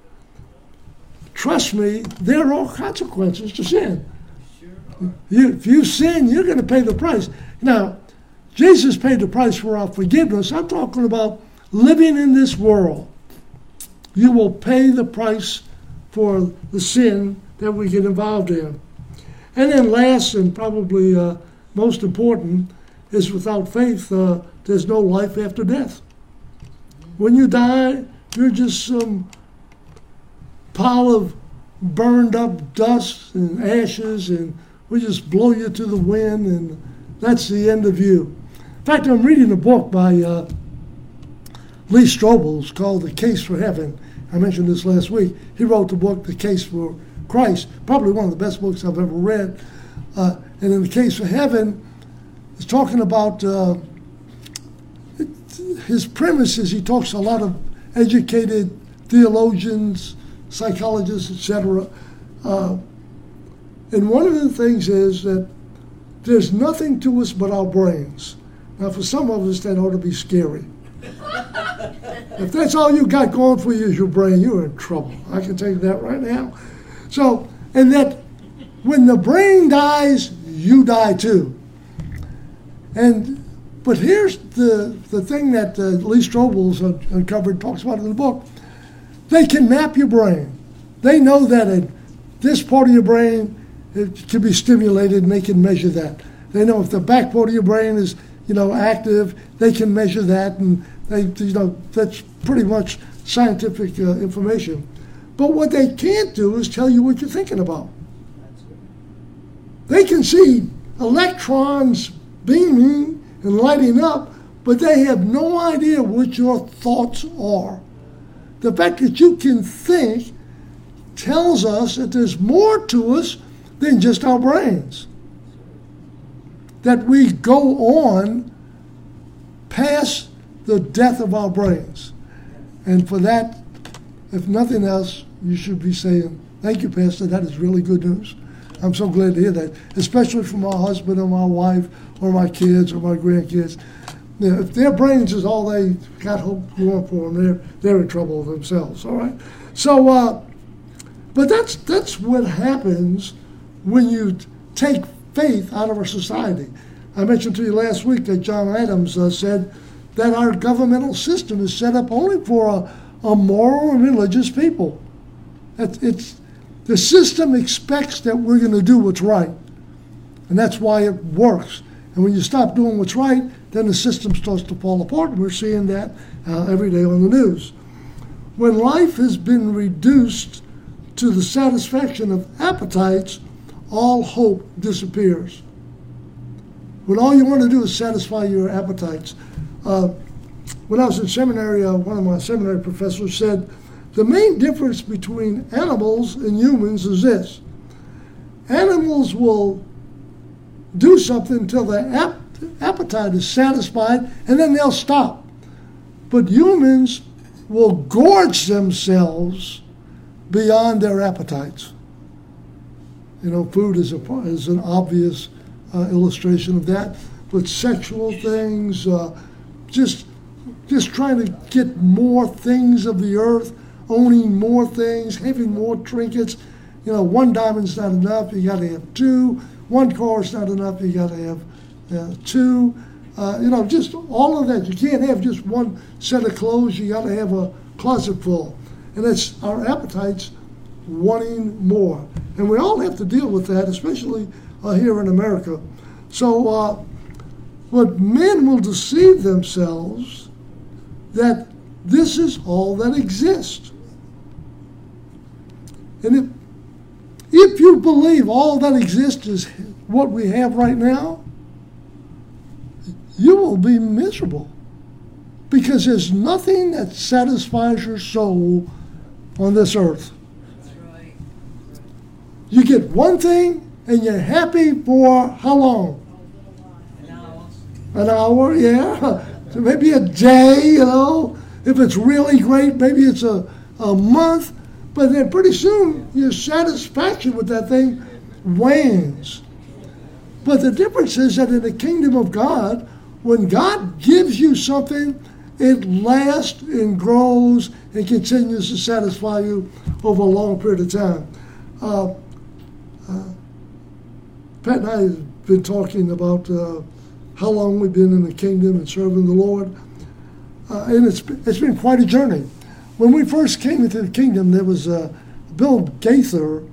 Trust me, there are consequences to sin. If you sin, you're going to pay the price. Now, Jesus paid the price for our forgiveness. I'm talking about living in this world. You will pay the price for the sin that we get involved in. And then last and probably most important is without faith, there's no life after death. When you die, you're just some pile of burned up dust and ashes, and we just blow you to the wind, and that's the end of you. In fact, I'm reading a book by Lee Strobel called The Case for Heaven. I mentioned this last week. He wrote the book, The Case for Christ, probably one of the best books I've ever read. And in The Case for Heaven, he's talking about his premises. He talks to a lot of educated theologians, psychologists, etc. And one of the things is that there's nothing to us but our brains. Now, for some of us, that ought to be scary. If that's all you got going for you is your brain, you're in trouble. I can tell you that right now. So, and that when the brain dies, you die too. But here's the thing that Lee Strobel's uncovered, talks about in the book. They can map your brain. They know that in this part of your brain, it can be stimulated, and they can measure that. They know if the back part of your brain is, active, they can measure that, and that's pretty much scientific information. But what they can't do is tell you what you're thinking about. They can see electrons beaming and lighting up, but they have no idea what your thoughts are. The fact that you can think tells us that there's more to us than just our brains. That we go on past the death of our brains. And for that, if nothing else, you should be saying, thank you, Pastor, that is really good news. I'm so glad to hear that, especially from my husband or my wife or my kids or my grandkids. If their brains is all they got hope going for them, they're in trouble themselves, all right? So, but that's what happens when you take faith out of our society. I mentioned to you last week that John Adams said that our governmental system is set up only for a moral and religious people. The system expects that we're going to do what's right, and that's why it works. And when you stop doing what's right, then the system starts to fall apart. We're seeing that every day on the news. When life has been reduced to the satisfaction of appetites, all hope disappears. When all you want to do is satisfy your appetites. When I was in seminary, one of my seminary professors said, the main difference between animals and humans is this. Animals will do something until their appetite is satisfied, and then they'll stop. But humans will gorge themselves beyond their appetites. Food is an obvious illustration of that. But sexual things, just trying to get more things of the earth, owning more things, having more trinkets. One diamond's not enough, you got to have two. One car's not enough, you got to have two. just all of that. You can't have just one set of clothes. You got to have a closet full. And it's our appetites wanting more. And we all have to deal with that, especially here in America. So, but men will deceive themselves that this is all that exists. And if you believe all that exists is what we have right now, you will be miserable, because there's nothing that satisfies your soul on this earth. That's right. You get one thing and you're happy for how long? An hour, yeah. So maybe a day, If it's really great, maybe it's a month. But then pretty soon your satisfaction with that thing wanes. But the difference is that in the kingdom of God, when God gives you something, it lasts and grows and continues to satisfy you over a long period of time. Pat and I have been talking about how long we've been in the kingdom and serving the Lord. And it's been quite a journey. When we first came into the kingdom, there was Bill Gaither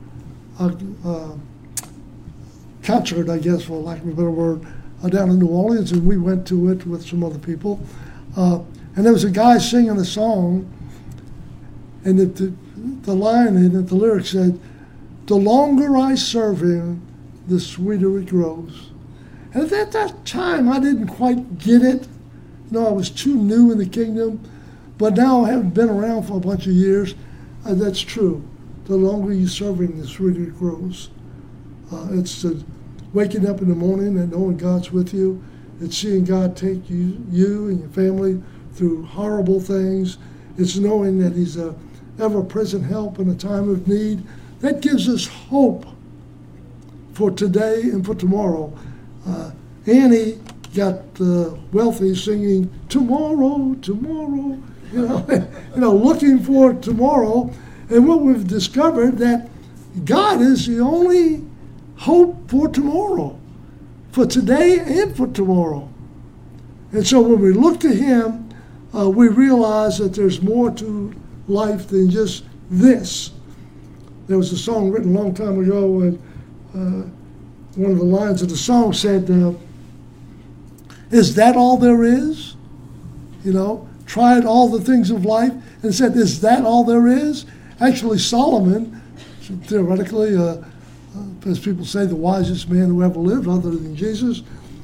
concert, I guess, for lack of a better word, down in New Orleans, and we went to it with some other people. And there was a guy singing a song, and the line in it, the lyrics said, "The longer I serve him, the sweeter it grows." And at that time, I didn't quite get it. I was too new in the kingdom. But now, having been around for a bunch of years, that's true. The longer you serve him, the sweeter it grows. It's waking up in the morning and knowing God's with you. It's seeing God take you and your family through horrible things. It's knowing that he's a ever-present help in a time of need. That gives us hope for today and for tomorrow. Annie got wealthy singing "Tomorrow, Tomorrow," looking for tomorrow. And what we've discovered, that God is the only hope for tomorrow, for today and for tomorrow. And so when we look to him, we realize that there's more to life than just this. There was a song written a long time ago, and one of the lines of the song said, "Is that all there is?" Tried all the things of life and said, "Is that all there is?" Actually, Solomon, theoretically, as people say, the wisest man who ever lived other than Jesus,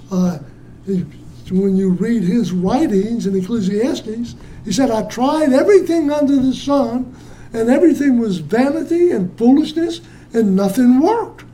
when you read his writings in Ecclesiastes, he said, "I tried everything under the sun, and everything was vanity and foolishness, and nothing worked."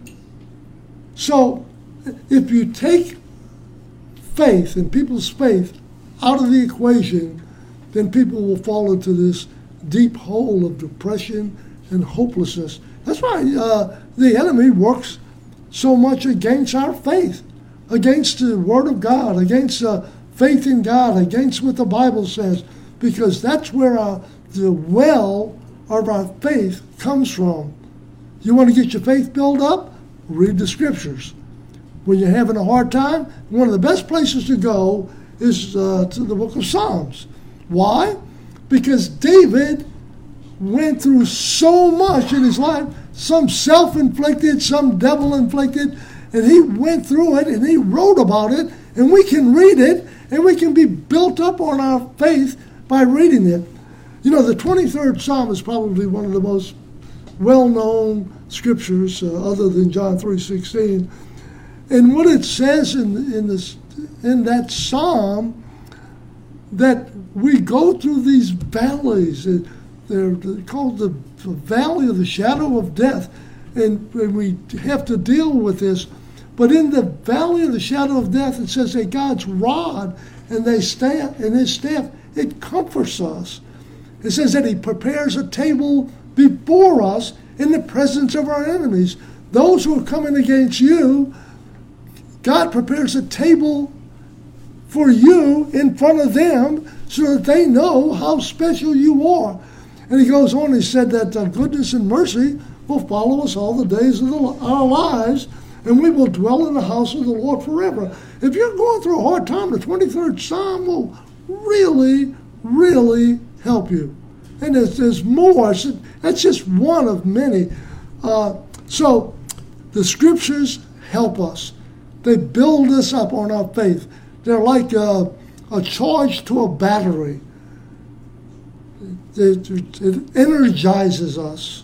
So if you take faith and people's faith out of the equation, then people will fall into this deep hole of depression and hopelessness. That's why the enemy works so much against our faith, against the Word of God, against faith in God, against what the Bible says, because that's where the well of our faith comes from. You want to get your faith built up? Read the Scriptures. When you're having a hard time, one of the best places to go is to the book of Psalms. Why? Because David went through so much in his life, some self-inflicted, some devil-inflicted, and he went through it and he wrote about it, and we can read it and we can be built up on our faith by reading it. The 23rd Psalm is probably one of the most well-known scriptures other than John 3:16. And what it says in that psalm, that we go through these valleys. They're called the valley of the shadow of death, and we have to deal with this. But in the valley of the shadow of death, it says that God's rod and his staff, it comforts us. It says that he prepares a table before us in the presence of our enemies. Those who are coming against you, God prepares a table for you in front of them so that they know how special you are. And he goes on, he said that goodness and mercy will follow us all the days of our lives. and we will dwell in the house of the Lord forever. If you're going through a hard time, the 23rd Psalm will really, really help you. And there's more. That's just one of many. So the scriptures help us. They build us up on our faith. They're like a charge to a battery. It energizes us.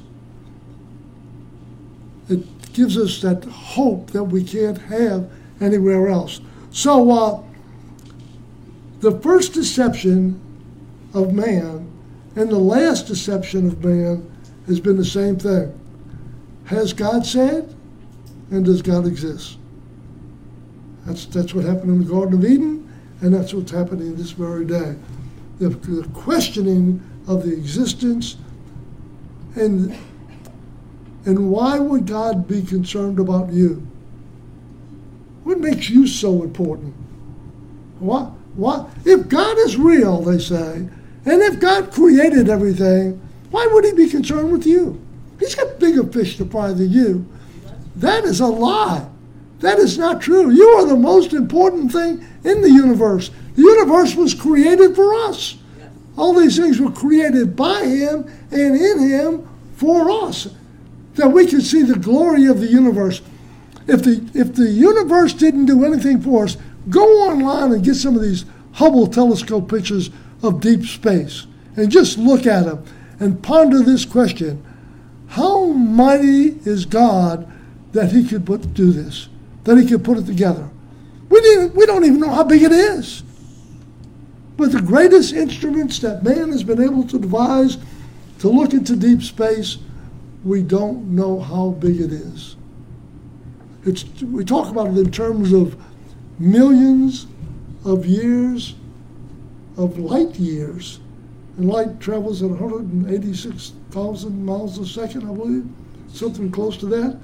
It gives us that hope that we can't have anywhere else. So the first deception of man and the last deception of man has been the same thing. Has God said, and does God exist? That's what happened in the Garden of Eden, and that's what's happening this very day. The questioning of the existence, and why would God be concerned about you? What makes you so important? What? If God is real, they say, and if God created everything, why would he be concerned with you? He's got bigger fish to fry than you. That is a lie. That is not true. You are the most important thing in the universe. The universe was created for us. All these things were created by him and in him for us, that we could see the glory of the universe. If the universe didn't do anything for us, go online and get some of these Hubble telescope pictures of deep space and just look at them and ponder this question: how mighty is God that he could do this, that he could put it together? We don't even know how big it is. But the greatest instruments that man has been able to devise to look into deep space, we don't know how big it is. We talk about it in terms of millions of years, of light years. And light travels at 186,000 miles a second, I believe, something close to that.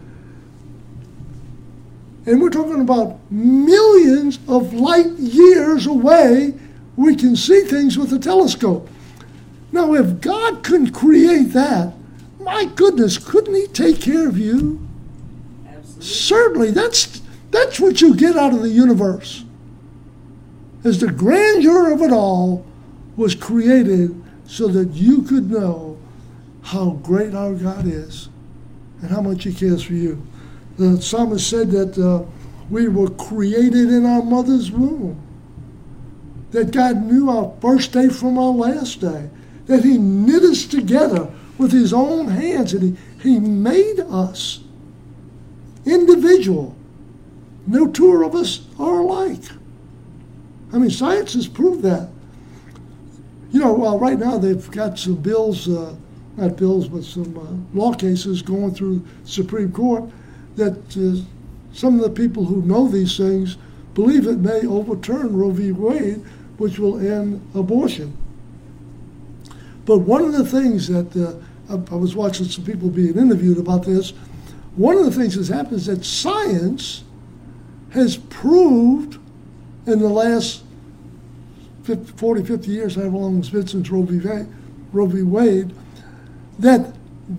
And we're talking about millions of light years away. We can see things with a telescope. Now, if God couldn't create that, my goodness, couldn't he take care of you? Absolutely. Certainly, that's what you get out of the universe. As the grandeur of it all was created so that you could know how great our God is and how much he cares for you. The psalmist said that we were created in our mother's womb, that God knew our first day from our last day, that he knit us together with his own hands, and he made us individual. No two of us are alike. I mean, science has proved that. You know, well, right now they've got some bills, not bills, but some law cases going through Supreme Court that some of the people who know these things believe it may overturn Roe v. Wade, which will end abortion. But one of the things that I was watching some people being interviewed about this, one of the things that's happened is that science has proved in the last 40, 50 years, however long it's been since Roe v. Wade, that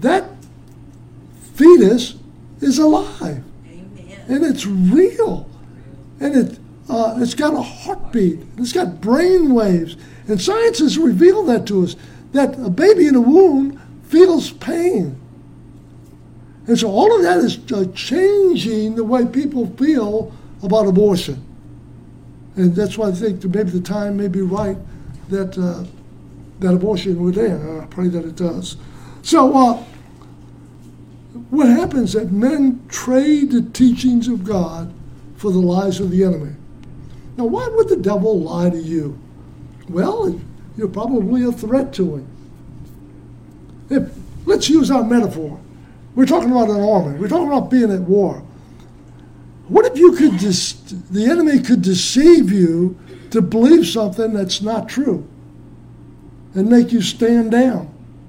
fetus is alive. Amen. And it's real. And it's got a heartbeat. It's got brain waves. And science has revealed that to us, that a baby in a womb feels pain. And so all of that is changing the way people feel about abortion. And that's why I think that maybe the time may be right that that abortion would end. I pray that it does. So what happens is that men trade the teachings of God for the lies of the enemy. Now, why would the devil lie to you? Well, you're probably a threat to him. Let's use our metaphor. We're talking about an army. We're talking about being at war. What if the enemy could deceive you to believe something that's not true and make you stand down?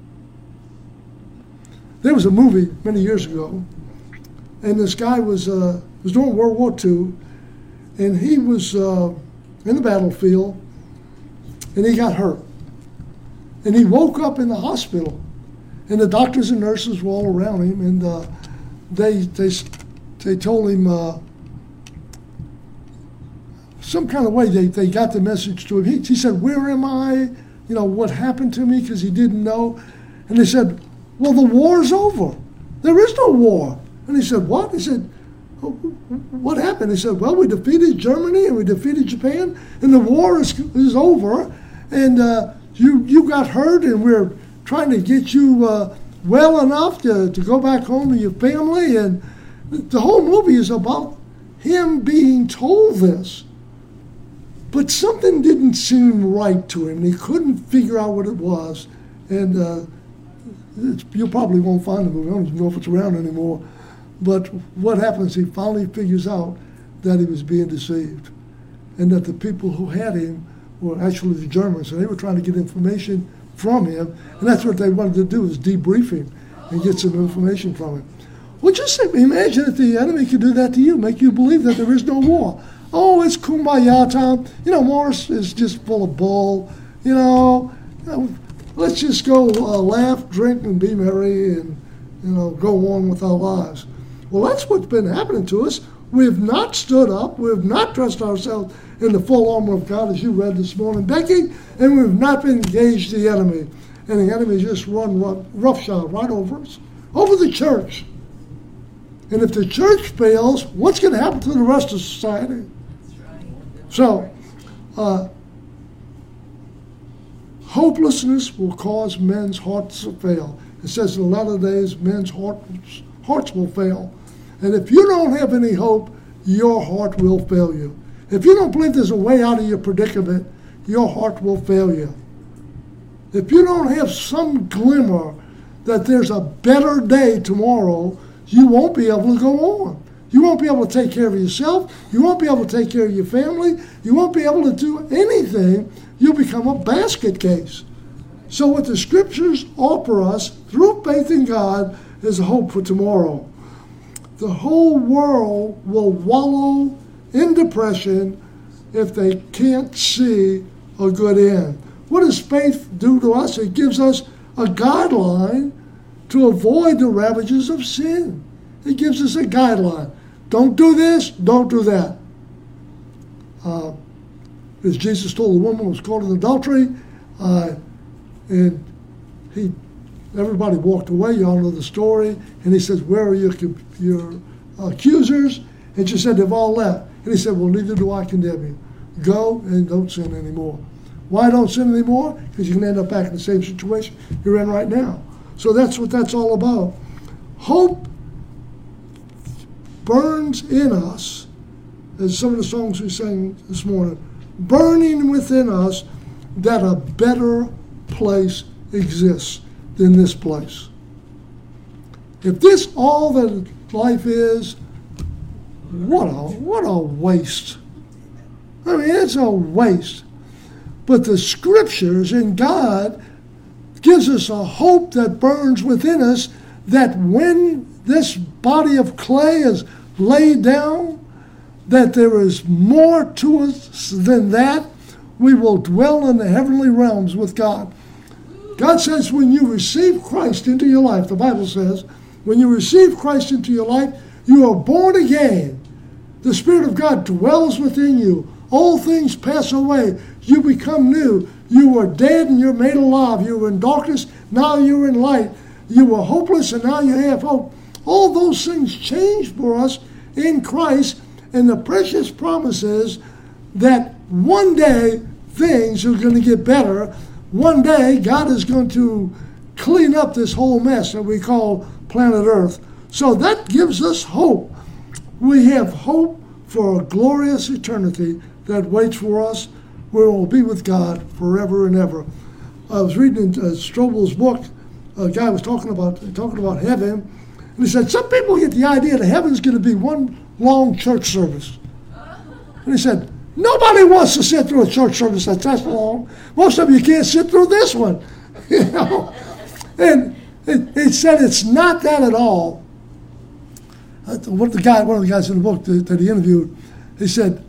There was a movie many years ago, and this guy was during World War II, and he was in the battlefield, and he got hurt. And he woke up in the hospital, and the doctors and nurses were all around him, and they they told him some kind of way they got the message to him. He said, "Where am I? You know, what happened to me?" Because he didn't know. And they said, "Well, the war's over. There is no war." And he said, "What?" He said, "What happened?" He said, "Well, we defeated Germany and we defeated Japan, and the war is over. And you got hurt, and we're trying to get you well enough to go back home to your family." And the whole movie is about him being told this. But something didn't seem right to him. He couldn't figure out what it was. And you probably won't find the movie. I don't even know if it's around anymore. But what happens, he finally figures out that he was being deceived. And that the people who had him were actually the Germans. And they were trying to get information from him. And that's what they wanted to do, is debrief him and get some information from him. Well, just imagine if the enemy could do that to you, make you believe that there is no war. Oh, it's kumbaya time. You know, Morris is just full of bull. You know, let's just go laugh, drink, and be merry and, go on with our lives. Well, that's what's been happening to us. We have not stood up. We have not dressed ourselves in the full armor of God, as you read this morning, Becky, and we have not been engaged the enemy. And the enemy just run roughshod right over us, over the church. And if the church fails, what's going to happen to the rest of society? So, hopelessness will cause men's hearts to fail. It says in the latter days, men's hearts will fail. And if you don't have any hope, your heart will fail you. If you don't believe there's a way out of your predicament, your heart will fail you. If you don't have some glimmer that there's a better day tomorrow, you won't be able to go on. You won't be able to take care of yourself. You won't be able to take care of your family. You won't be able to do anything. You'll become a basket case. So what the scriptures offer us through faith in God is a hope for tomorrow. The whole world will wallow in depression if they can't see a good end. What does faith do to us? It gives us a guideline to avoid the ravages of sin. It gives us a guideline. Don't do this, don't do that. As Jesus told the woman who was caught in adultery, and everybody walked away. You all know the story. And he says, "Where are your accusers?" And she said, "They've all left." And he said, "Well, neither do I condemn you. Go and don't sin anymore." Why don't sin anymore? Because you can end up back in the same situation you're in right now. So that's what that's all about. Hope burns in us, as some of the songs we sang this morning, burning within us that a better place exists than this place. If this all that life is, what a waste. I mean, it's a waste. But the scriptures in God gives us a hope that burns within us, that when this body of clay is laid down, that there is more to us than that. We will dwell in the heavenly realms with God. God says when you receive Christ into your life, the Bible says, when you receive Christ into your life, you are born again. The Spirit of God dwells within you. All things pass away. You become new. You were dead and you're made alive. You were in darkness, now you're in light. You were hopeless and now you have hope. All those things change for us in Christ, and the precious promise is that one day things are going to get better. One day God is going to clean up this whole mess that we call planet Earth. So that gives us hope. We have hope for a glorious eternity that waits for us, where we'll be with God forever and ever. I was reading Strobel's book. A guy was talking about heaven, and he said some people get the idea that heaven's going to be one long church service. And he said nobody wants to sit through a church service that's long. Most of you can't sit through this one, you know. And he said it's not that at all. One of the guys in the book that he interviewed, he said,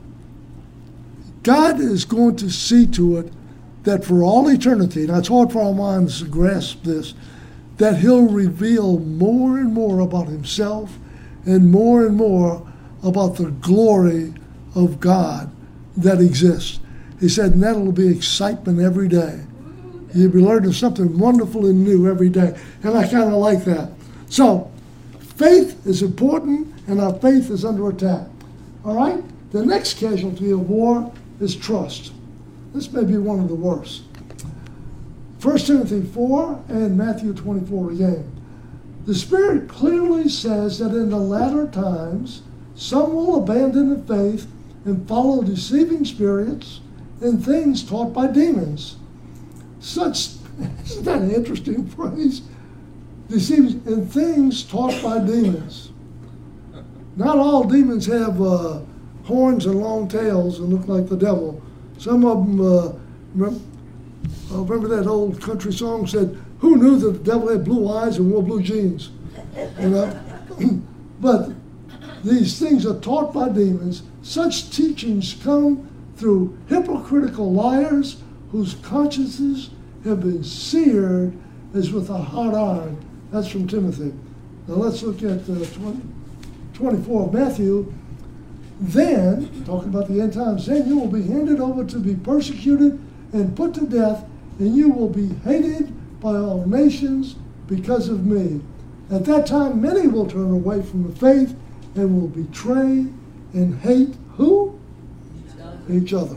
God is going to see to it that for all eternity, now it's hard for our minds to grasp this, that he'll reveal more and more about himself and more about the glory of God that exists. He said, and that'll be excitement every day. You'll be learning something wonderful and new every day. And I kind of like that. So, faith is important, and our faith is under attack. All right? The next casualty of war is trust. This may be one of the worst. 1 Timothy 4 and Matthew 24 again. The Spirit clearly says that in the latter times, some will abandon the faith and follow deceiving spirits and things taught by demons. Isn't that an interesting phrase? Deceiving and things taught by demons. Not all demons have horns and long tails and look like the devil. Some of them, remember that old country song said, who knew that the devil had blue eyes and wore blue jeans? You know? But these things are taught by demons. Such teachings come through hypocritical liars whose consciences have been seared as with a hot iron. That's from Timothy. Now let's look at 24 of Matthew. Then, talking about the end times, then you will be handed over to be persecuted and put to death, and you will be hated by all nations because of me. At that time, many will turn away from the faith and will betray and hate who? Each other.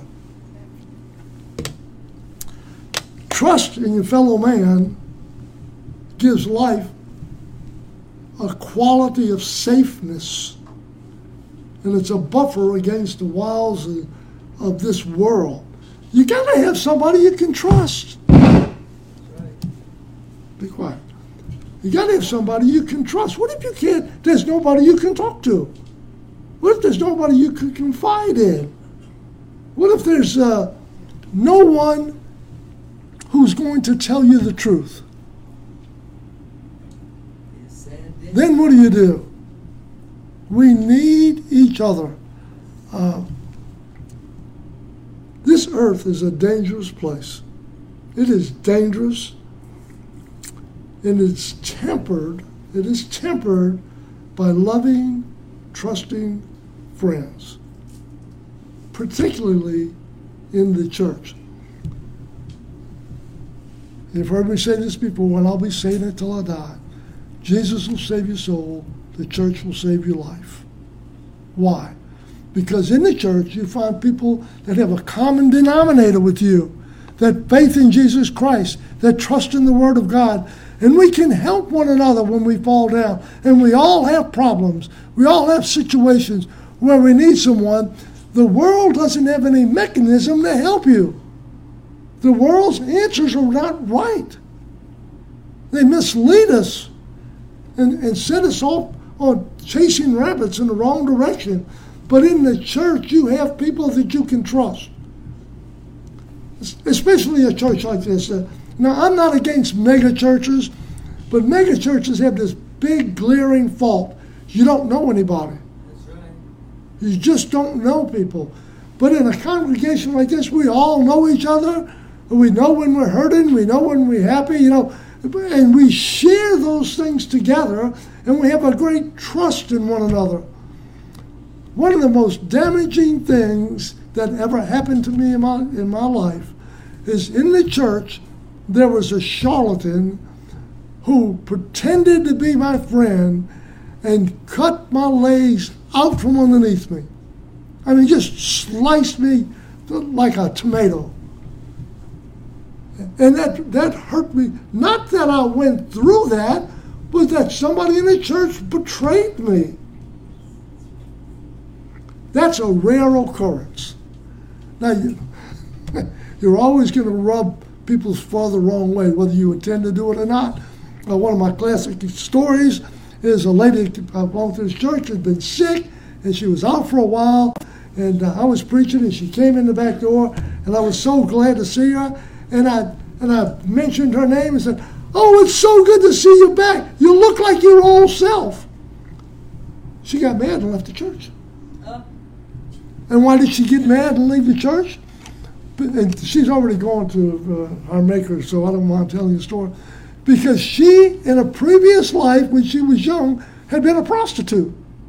Trust in your fellow man gives life a quality of safeness, and it's a buffer against the wiles of this world. You got to have somebody you can trust. Be quiet. You got to have somebody you can trust. What if you can't? There's nobody you can talk to. What if there's nobody you can confide in? What if there's no one who's going to tell you the truth? Then what do? We need each other. This earth is a dangerous place. It is dangerous, and it is tempered by loving, trusting friends, particularly in the church. You've heard me say this before, and I'll be saying it till I die. Jesus will save your soul. The church will save your life. Why? Because in the church you find people that have a common denominator with you, that faith in Jesus Christ, that trust in the Word of God, and we can help one another when we fall down. And we all have problems. We all have situations where we need someone. The world doesn't have any mechanism to help you. The world's answers are not right. They mislead us and set us off on chasing rabbits in the wrong direction. But in the church, you have people that you can trust, especially a church like this. Now, I'm not against mega churches, but mega churches have this big glaring fault. You don't know anybody. That's right. You just don't know people. But in a congregation like this, we all know each other. We know when we're hurting. We know when we're happy, and we share those things together, and we have a great trust in one another. One of the most damaging things that ever happened to me in my life is in the church, there was a charlatan who pretended to be my friend and cut my legs out from underneath me. I mean, just sliced me like a tomato. And that hurt me. Not that I went through that, but that somebody in the church betrayed me. That's a rare occurrence. Now, you're always going to rub people's fur the wrong way, whether you intend to do it or not. One of my classic stories is a lady that belonged to this church had been sick, and she was out for a while, and I was preaching, and she came in the back door, and I was so glad to see her. And I mentioned her name and said, "Oh, it's so good to see you back. You look like your old self." She got mad and left the church. And why did she get mad and leave the church? And she's already gone to our Maker, so I don't mind telling you the story. Because she, in a previous life, when she was young, had been a prostitute.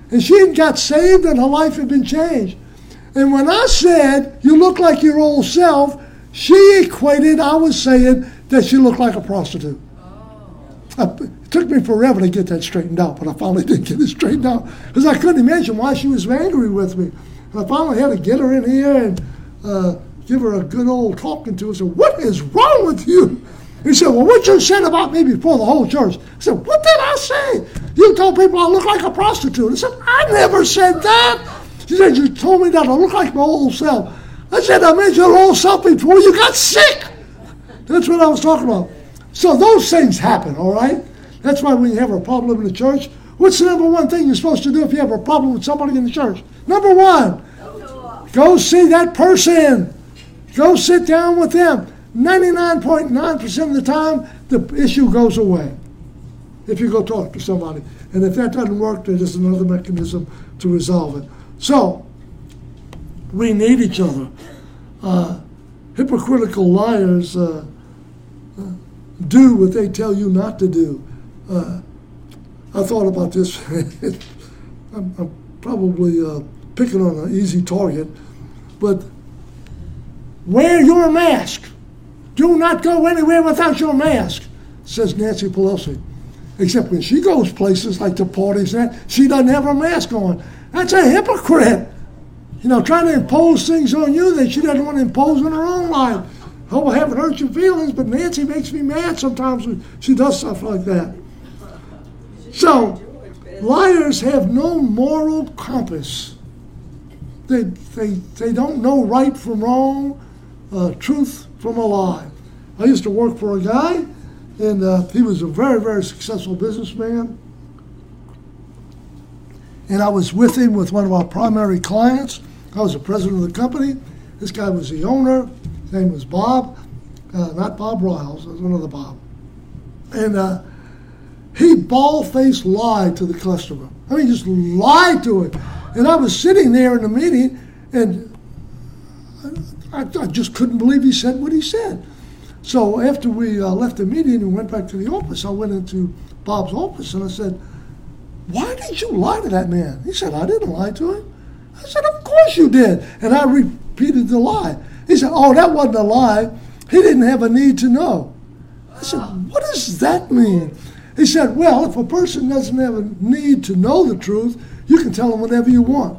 And she had got saved and her life had been changed. And when I said, you look like your old self, she equated, I was saying, that she looked like a prostitute. It took me forever to get that straightened out, but I finally did get it straightened out because I couldn't imagine why she was angry with me. And I finally had to get her in here and give her a good old talking to. I said, what is wrong with you? He said, well, what you said about me before the whole church? I said, what did I say? You told people I look like a prostitute. I said, I never said that. She said, you told me that I look like my old self. I said, I made your old self before you got sick. That's what I was talking about. So those things happen, all right? That's why when you have a problem in the church, what's the number one thing you're supposed to do if you have a problem with somebody in the church? Number one, go see that person. Go sit down with them. 99.9% of the time, the issue goes away if you go talk to somebody. And if that doesn't work, there's another mechanism to resolve it. So, we need each other. Hypocritical liars do what they tell you not to do. I thought about this. I'm probably picking on an easy target, but wear your mask. Do not go anywhere without your mask, says Nancy Pelosi. Except when she goes places like the parties and that, she doesn't have her mask on. That's a hypocrite. You know, trying to impose things on you that she doesn't want to impose in her own life. Hope I haven't hurt your feelings, but Nancy makes me mad sometimes when she does stuff like that. So, liars have no moral compass. They don't know right from wrong, truth from a lie. I used to work for a guy, and he was a very, very successful businessman. And I was with him with one of our primary clients. I was the president of the company. This guy was the owner. His name was Bob. Not Bob Riles, it was another Bob. And he bald-faced lied to the customer. I mean, just lied to him. And I was sitting there in the meeting, and I just couldn't believe he said what he said. So after we left the meeting and went back to the office, I went into Bob's office and I said, why did you lie to that man? He said, I didn't lie to him. I said, of course you did. And I repeated the lie. He said, oh, that wasn't a lie. He didn't have a need to know. I said, what does that mean? He said, well, if a person doesn't have a need to know the truth, you can tell them whatever you want.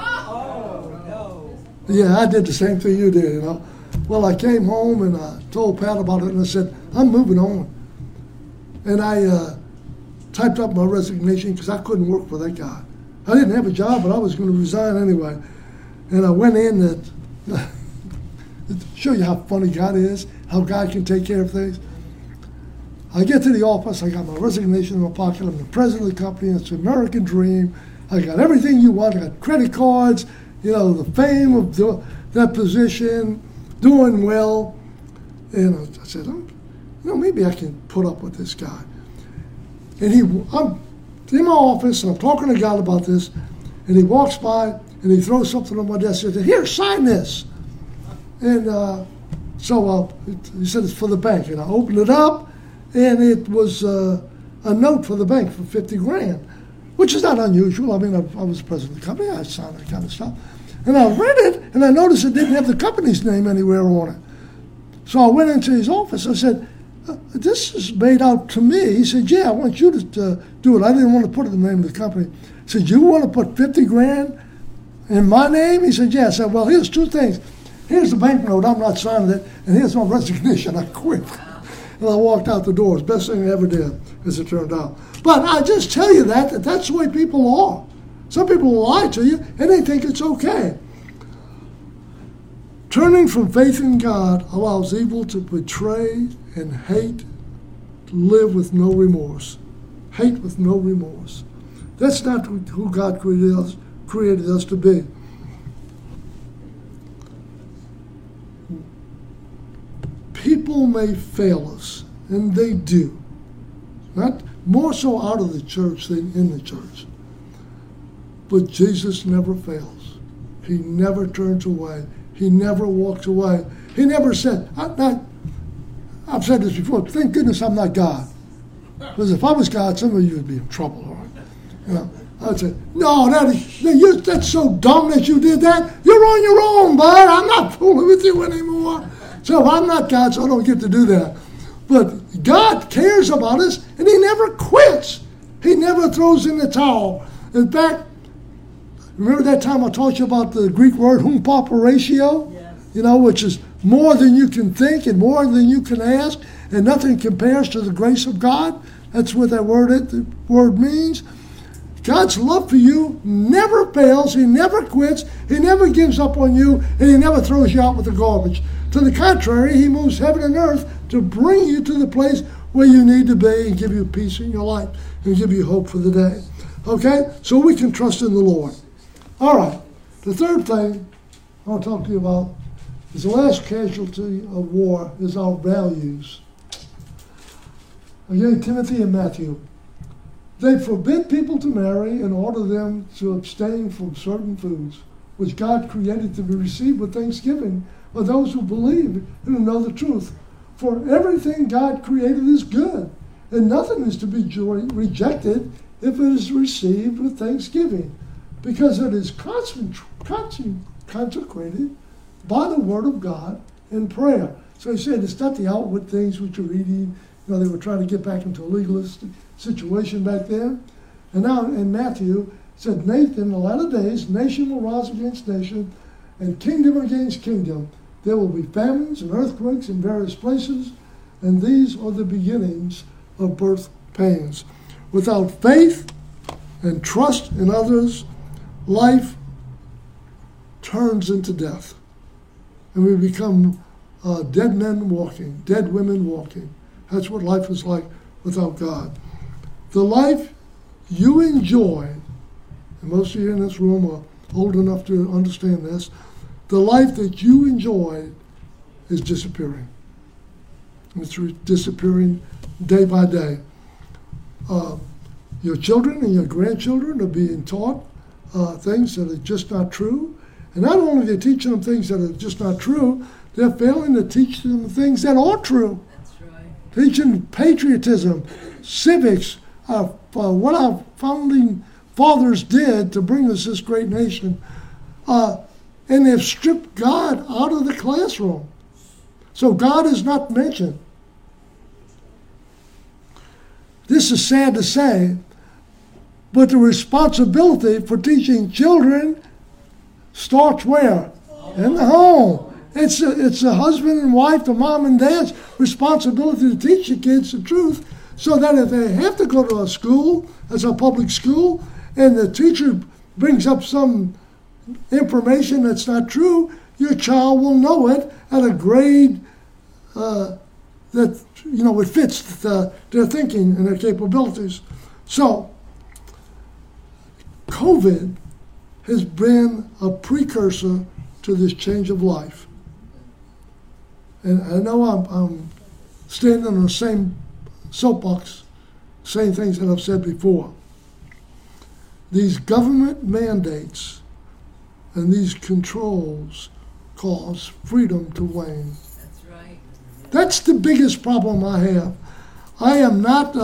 Yeah, I did the same thing you did, you know. Well, I came home and I told Pat about it and I said, I'm moving on. And I typed up my resignation because I couldn't work for that guy. I didn't have a job, but I was going to resign anyway. And I went in to show you how funny God is, how God can take care of things. I get to the office, I got my resignation in my pocket, I'm the president of the company, it's the American dream. I got everything you want, I got credit cards, you know, the fame of that position, doing well. And I said, you know, maybe I can put up with this guy. And I'm in my office and I'm talking to God about this, and he walks by and he throws something on my desk and says, here, sign this. And so he said it's for the bank. And I opened it up, and it was a note for the bank for $50,000, which is not unusual. I mean, I was the president of the company. I signed that kind of stuff. And I read it, and I noticed it didn't have the company's name anywhere on it. So I went into his office. I said, this is made out to me. He said, yeah, I want you to do it. I didn't want to put the name of the company. He said, you want to put $50,000 in my name? He said, yeah. I said, well, here's two things. Here's the banknote, I'm not signing it, and here's my resignation, I quit. And I walked out the door. It's the best thing I ever did, as it turned out. But I just tell you that's the way people are. Some people will lie to you, and they think it's okay. Turning from faith in God allows evil to betray and hate to live with no remorse. Hate with no remorse. That's not who God created us to be. People may fail us, and they do. Not more so out of the church than in the church. But Jesus never fails. He never turns away. He never walks away. He never said, I've said this before, thank goodness I'm not God. Because if I was God, some of you would be in trouble. All right? You know, I'd say, no, that's so dumb that you did that. You're on your own, bud. I'm not fooling with you anymore. So I'm not God, so I don't get to do that. But God cares about us, and he never quits. He never throws in the towel. In fact, remember that time I taught you about the Greek word humpaparatio? Yes. Which is more than you can think and more than you can ask, and nothing compares to the grace of God. That's what the word means. God's love for you never fails. He never quits. He never gives up on you, and he never throws you out with the garbage. To the contrary, he moves heaven and earth to bring you to the place where you need to be and give you peace in your life and give you hope for the day. Okay? So we can trust in the Lord. All right. The third thing I want to talk to you about is the last casualty of war is our values. Again, Timothy and Matthew. They forbid people to marry and order them to abstain from certain foods, which God created to be received with thanksgiving by those who believe and who know the truth. For everything God created is good, and nothing is to be rejected if it is received with thanksgiving, because it is consecrated by the word of God in prayer. So he said it's not the outward things which you're eating. They were trying to get back into a legalistic situation back then. And now in Matthew, it said, in the latter days, nation will rise against nation, and kingdom against kingdom. There will be famines and earthquakes in various places, and these are the beginnings of birth pains. Without faith and trust in others, life turns into death. And we become dead men walking, dead women walking. That's what life is like without God. The life you enjoy, and most of you in this room are old enough to understand this, the life that you enjoy is disappearing. It's disappearing day by day. Your children and your grandchildren are being taught things that are just not true. And not only are they teaching them things that are just not true, they're failing to teach them things that are true. That's right. Teaching patriotism, civics, what our founding fathers did to bring us this great nation. And they've stripped God out of the classroom. So God is not mentioned. This is sad to say, but the responsibility for teaching children starts where? In the home. It's the husband and wife, the mom and dad's responsibility to teach the kids the truth, so that if they have to go to a school, as a public school, and the teacher brings up some information that's not true, your child will know it at a grade that it fits their thinking and their capabilities. So, COVID has been a precursor to this change of life. And I know I'm standing on the same soapbox, saying things that I've said before. These government mandates and these controls cause freedom to wane. That's right. That's the biggest problem I have. I am not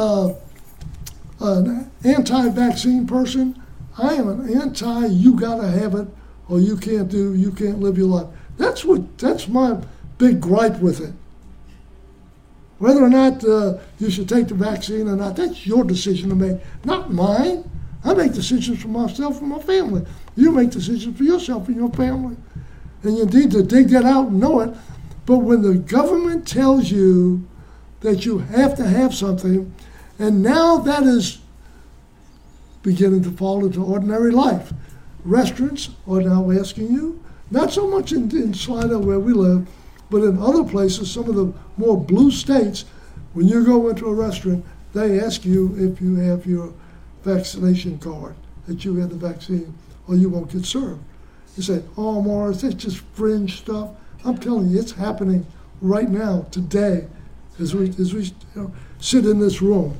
an anti-vaccine person. I am an you gotta have it or you can't live your life. That's my big gripe with it. Whether or not you should take the vaccine or not, that's your decision to make, not mine. I make decisions for myself and my family. You make decisions for yourself and your family. And you need to dig that out and know it. But when the government tells you that you have to have something, and now that is beginning to fall into ordinary life. Restaurants are now asking you, not so much in Slidell where we live, but in other places, some of the more blue states, when you go into a restaurant, they ask you if you have your vaccination card, that you have the vaccine, or you won't get served. You say, oh, Morris, that's just fringe stuff. I'm telling you, it's happening right now, today, as we sit in this room.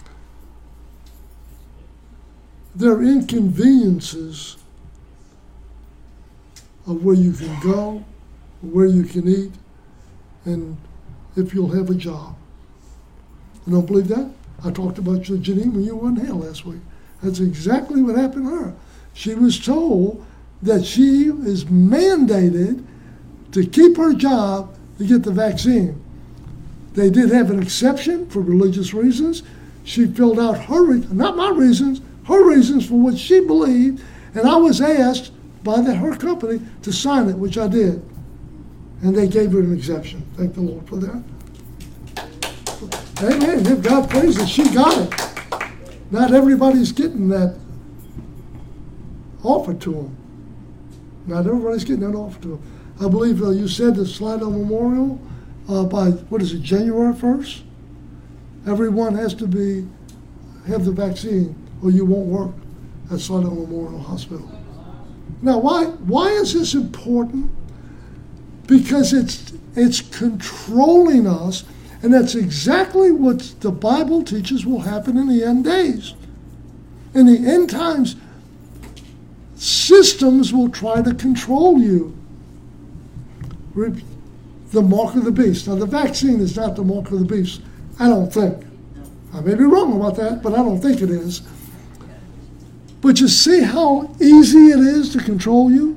There are inconveniences of where you can go, where you can eat, and if you'll have a job. You don't believe that? I talked about you, Janine, when you weren't here last week. That's exactly what happened to her. She was told that she is mandated to keep her job to get the vaccine. They did have an exception for religious reasons. She filled out not my reasons, her reasons for what she believed, and I was asked by her company to sign it, which I did. And they gave her an exception. Thank the Lord for that. Amen. Give God praise that she got it. Not everybody's getting that offered to them. Not everybody's getting that offered to them. I believe you said the Slidell Memorial by, January 1st? Everyone has to have the vaccine or you won't work at Slidell Memorial Hospital. Now, why is this important? Because it's controlling us, and that's exactly what the Bible teaches will happen in the end days. In the end times, systems will try to control you. The mark of the beast. Now, the vaccine is not the mark of the beast, I don't think. I may be wrong about that, but I don't think it is. But you see how easy it is to control you?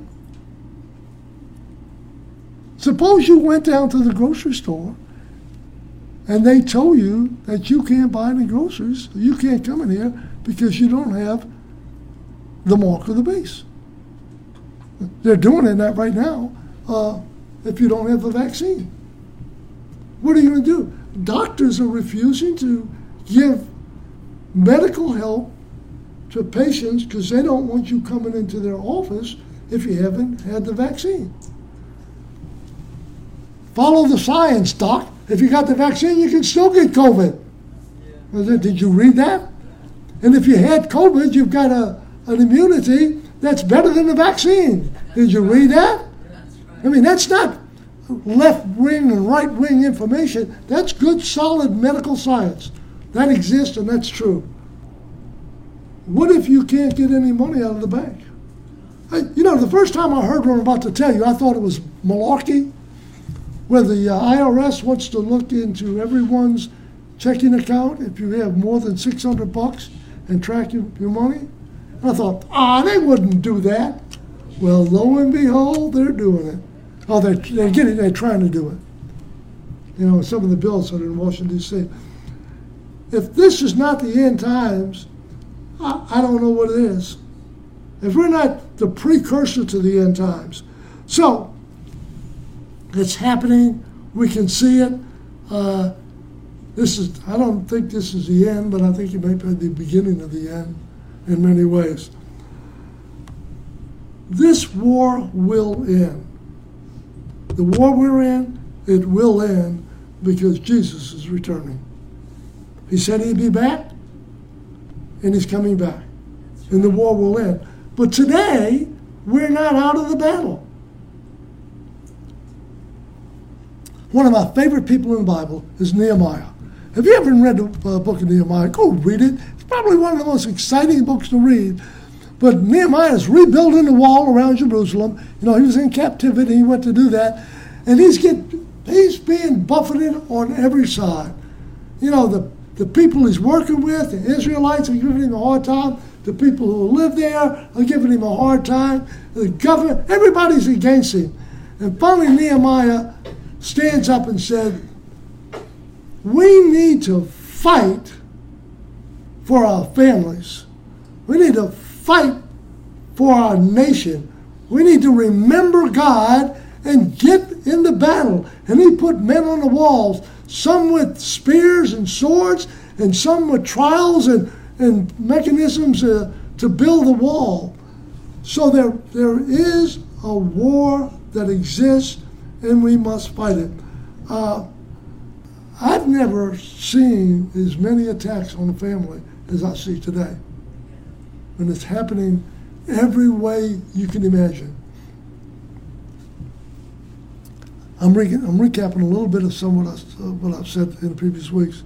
Suppose you went down to the grocery store and they told you that you can't buy any groceries, you can't come in here because you don't have the mark of the beast. They're doing that right now if you don't have the vaccine. What are you going to do? Doctors are refusing to give medical help to patients because they don't want you coming into their office if you haven't had the vaccine. Follow the science, doc. If you got the vaccine, you can still get COVID. Yeah. Did you read that? And if you had COVID, you've got an immunity that's better than the vaccine. Did you read that? I mean, that's not left-wing and right-wing information. That's good, solid medical science. That exists and that's true. What if you can't get any money out of the bank? The first time I heard what I'm about to tell you, I thought it was malarkey, where the IRS wants to look into everyone's checking account if you have more than $600 and track your money. And I thought, they wouldn't do that. Well, lo and behold, they're doing it. Oh, they're trying to do it. Some of the bills that are in Washington, D.C. If this is not the end times, I don't know what it is. If we're not the precursor to the end times. So, it's happening. We can see it. I don't think this is the end, but I think it may be the beginning of the end in many ways. This war will end. The war we're in, it will end because Jesus is returning. He said he'd be back, and he's coming back. And the war will end. But today, we're not out of the battle. One of my favorite people in the Bible is Nehemiah. If you haven't read the book of Nehemiah, go read it. It's probably one of the most exciting books to read. But Nehemiah is rebuilding the wall around Jerusalem. He was in captivity. He went to do that. And he's being buffeted on every side. The people he's working with, the Israelites, are giving him a hard time. The people who live there are giving him a hard time. The government, everybody's against him. And finally Nehemiah stands up and said, we need to fight for our families. We need to fight for our nation. We need to remember God and get in the battle. And he put men on the walls, some with spears and swords, and some with trials and mechanisms to build the wall. So there is a war that exists, and we must fight it. I've never seen as many attacks on the family as I see today. And it's happening every way you can imagine. I'm recapping a little bit of some of what I've said in the previous weeks.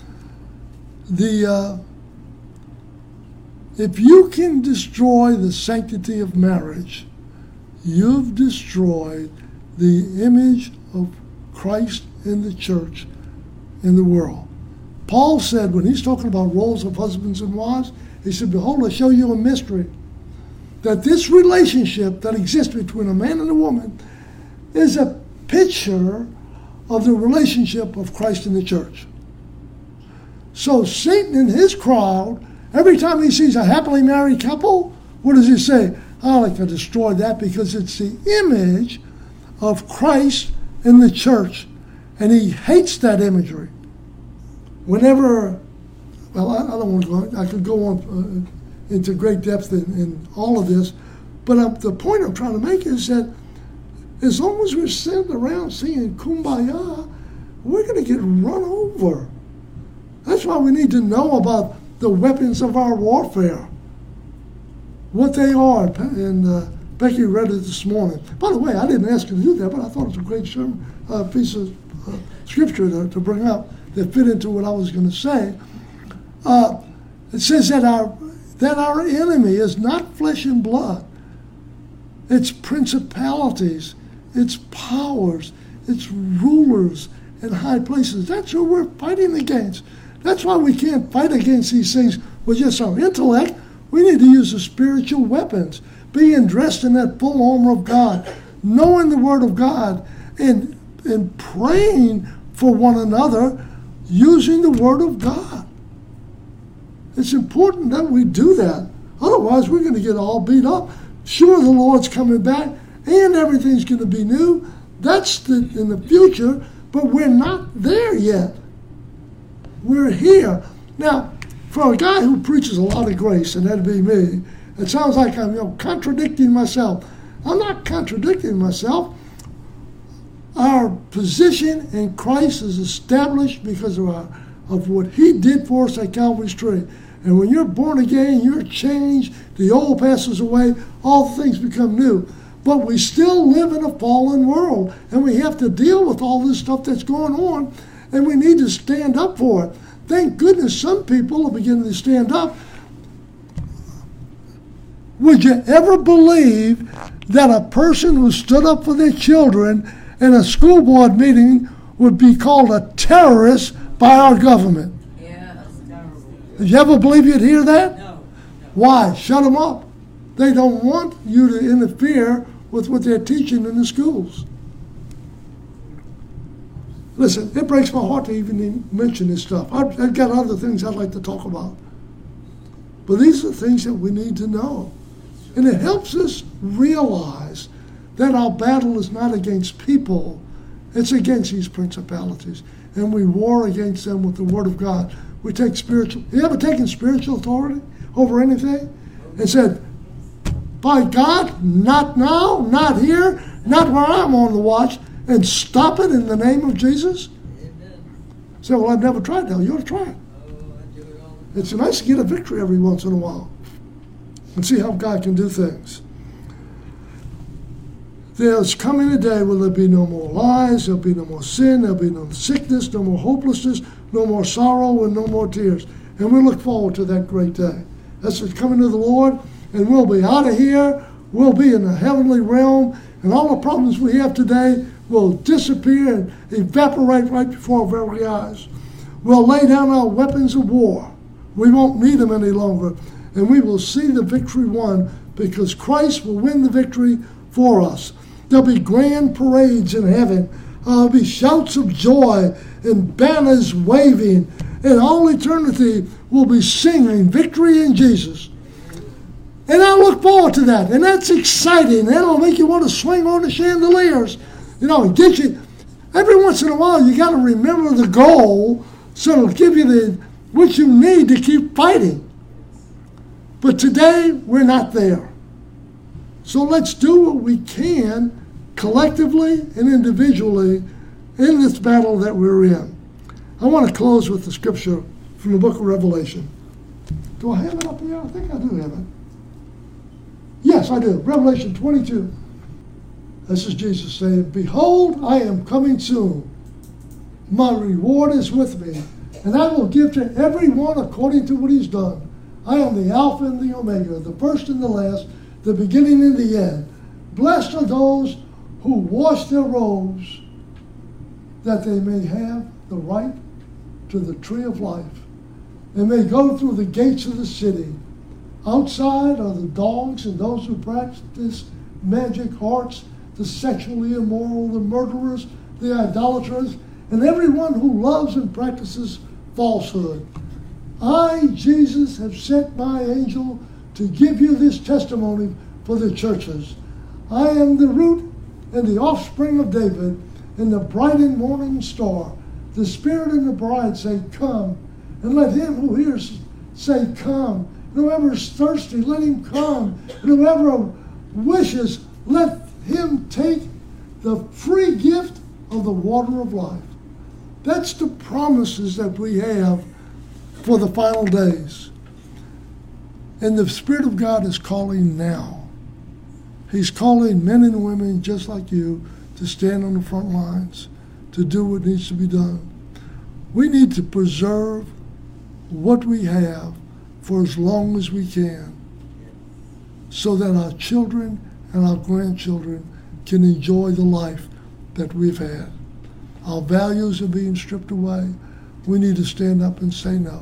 If you can destroy the sanctity of marriage, you've destroyed the image of Christ in the church in the world. Paul said, when he's talking about roles of husbands and wives, He said, behold, I show you a mystery. That this relationship that exists between a man and a woman is a picture of the relationship of Christ and the church. So Satan and his crowd, every time he sees a happily married couple, what does he say? I like to destroy that because it's the image of Christ and the church. And he hates that imagery. Whenever, well, I don't want to go, I could go on into great depth in all of this, but the point I'm trying to make is that as long as we're sitting around singing Kumbaya, we're going to get run over. That's why we need to know about the weapons of our warfare, what they are. And Becky read it this morning. By the way, I didn't ask her to do that, but I thought it was a great piece of scripture to bring up that fit into what I was going to say. It says that our enemy is not flesh and blood. It's principalities, it's powers, it's rulers in high places. That's who we're fighting against. That's why we can't fight against these things with just our intellect. We need to use the spiritual weapons, being dressed in that full armor of God, knowing the Word of God, and praying for one another using the Word of God. It's important that we do that. Otherwise, we're going to get all beat up. Sure, the Lord's coming back, and everything's going to be new. That's in the future, but we're not there yet. We're here. Now, for a guy who preaches a lot of grace, and that'd be me, it sounds like I'm contradicting myself. I'm not contradicting myself. Our position in Christ is established because of what he did for us at Calvary's tree. And when you're born again, you're changed, the old passes away, all things become new. But we still live in a fallen world, and we have to deal with all this stuff that's going on, and we need to stand up for it. Thank goodness some people are beginning to stand up. Would you ever believe that a person who stood up for their children in a school board meeting would be called a terrorist by our government? Yeah, that's terrible. Did you ever believe you'd hear that? No. Why? Shut them up. They don't want you to interfere with what they're teaching in the schools. Listen, it breaks my heart to even mention this stuff. I've got other things I'd like to talk about. But these are things that we need to know. And it helps us realize that our battle is not against people, it's against these principalities. And we war against them with the Word of God. We take spiritual, you ever taken spiritual authority over anything? And said, by God, not now, not here, not where I'm on the watch, and stop it in the name of Jesus? Amen. Say, well, I've never tried that. You ought to try it. It's nice to get a victory every once in a while and see how God can do things. There's coming a day where there'll be no more lies, there'll be no more sin, there'll be no sickness, no more hopelessness, no more sorrow, and no more tears. And we look forward to that great day. That's the coming of the Lord, and we'll be out of here. We'll be in the heavenly realm, and all the problems we have today will disappear and evaporate right before our very eyes. We'll lay down our weapons of war. We won't need them any longer, and we will see the victory won because Christ will win the victory for us. There'll be grand parades in heaven. There'll be shouts of joy and banners waving, and all eternity will be singing victory in Jesus. And I look forward to that, and that's exciting. That'll make you want to swing on the chandeliers. You know, get you. Every once in a while, you got to remember the goal, so it'll give you what you need to keep fighting. But today, we're not there. So let's do what we can collectively and individually in this battle that we're in. I want to close with the scripture from the book of Revelation. Do I have it up here? I think I do have it. Yes, I do. Revelation 22. This is Jesus saying, behold, I am coming soon. My reward is with me, and I will give to everyone according to what he's done. I am the Alpha and the Omega, the first and the last, the beginning and the end. Blessed are those who wash their robes, that they may have the right to the tree of life, and may go through the gates of the city. Outside are the dogs and those who practice magic arts, the sexually immoral, the murderers, the idolaters, and everyone who loves and practices falsehood. I, Jesus, have sent my angel to give you this testimony for the churches. I am the root and the offspring of David and the bright and morning star. The Spirit and the bride say, come. And let him who hears say, come. And whoever is thirsty, let him come. And whoever wishes, let him take the free gift of the water of life. That's the promises that we have for the final days. And the Spirit of God is calling now. He's calling men and women just like you to stand on the front lines, to do what needs to be done. We need to preserve what we have for as long as we can, so that our children and our grandchildren can enjoy the life that we've had. Our values are being stripped away. We need to stand up and say no.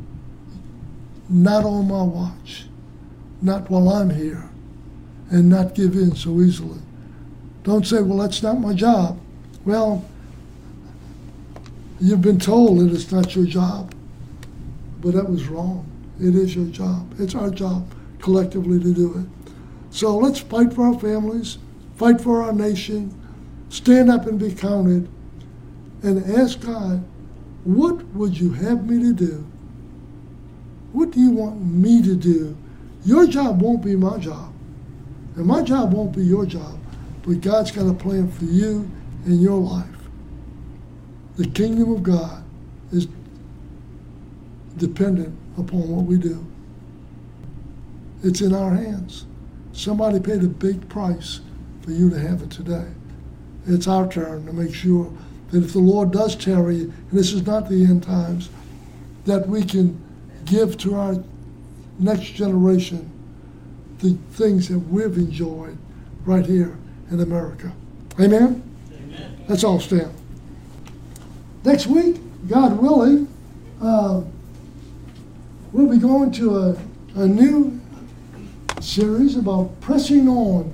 Not on my watch. Not while I'm here. And not give in so easily. Don't say, well, that's not my job. Well, you've been told that it's not your job. But that was wrong. It is your job. It's our job collectively to do it. So let's fight for our families, fight for our nation, stand up and be counted, and ask God, what would you have me to do? What do you want me to do? Your job won't be my job, and my job won't be your job, but God's got a plan for you in your life. The kingdom of God is dependent upon what we do. It's in our hands. Somebody paid a big price for you to have it today. It's our turn to make sure that if the Lord does tarry, and this is not the end times, that we can give to our next generation the things that we've enjoyed right here in America. Amen? Amen. Let's all stand. Next week, God willing, we'll be going to a new series about pressing on.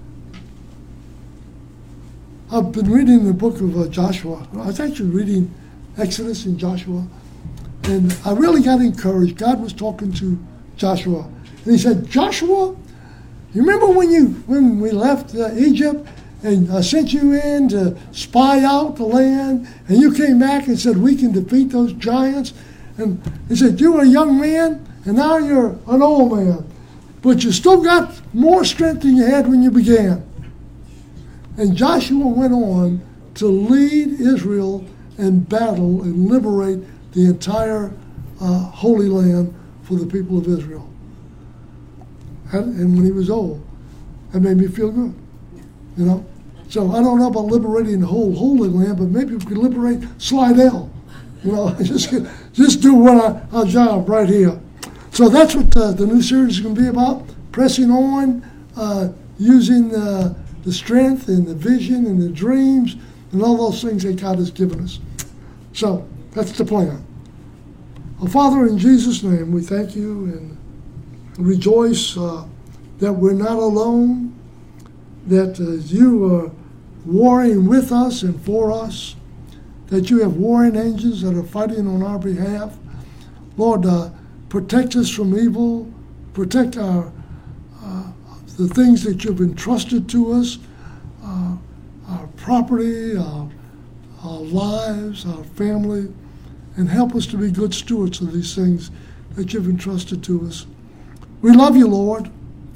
I've been reading the book of Joshua. I was actually reading Exodus and Joshua, and I really got encouraged. God was talking to Joshua, and he said, Joshua, you remember when we left Egypt and I sent you in to spy out the land, and you came back and said, we can defeat those giants? And he said, you were a young man, and now you're an old man, but you still got more strength than you had when you began. And Joshua went on to lead Israel in battle and liberate the entire Holy Land for the people of Israel. And when he was old, that made me feel good, you know. So I don't know about liberating the whole Holy Land, but maybe we could liberate Slidell, you know. just do our job right here. So that's what the new series is going to be about: pressing on, using the strength and the vision and the dreams and all those things that God has given us. So that's the plan. Well, Father, in Jesus' name, we thank you and rejoice that we're not alone, that you are warring with us and for us, that you have warring angels that are fighting on our behalf. Lord, protect us from evil, protect our the things that you've entrusted to us, our property, our lives, our family, and help us to be good stewards of these things that you've entrusted to us. We love you, Lord.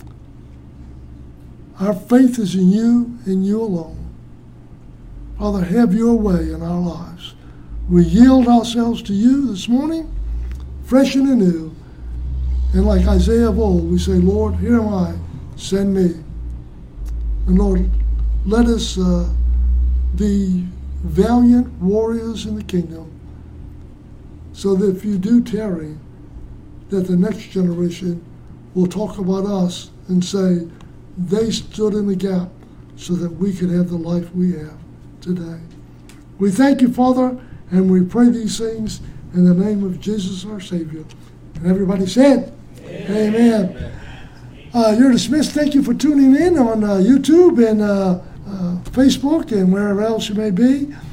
Our faith is in you and you alone. Father, have your way in our lives. We yield ourselves to you this morning, fresh and anew. And like Isaiah of old, we say, Lord, here am I, send me. And Lord, let us be valiant warriors in the kingdom, so that if you do tarry, that the next generation will talk about us and say, they stood in the gap so that we could have the life we have today. We thank you, Father, and we pray these things in the name of Jesus, our Savior. And everybody said, Amen. You're dismissed. Thank you for tuning in on YouTube and Facebook and wherever else you may be.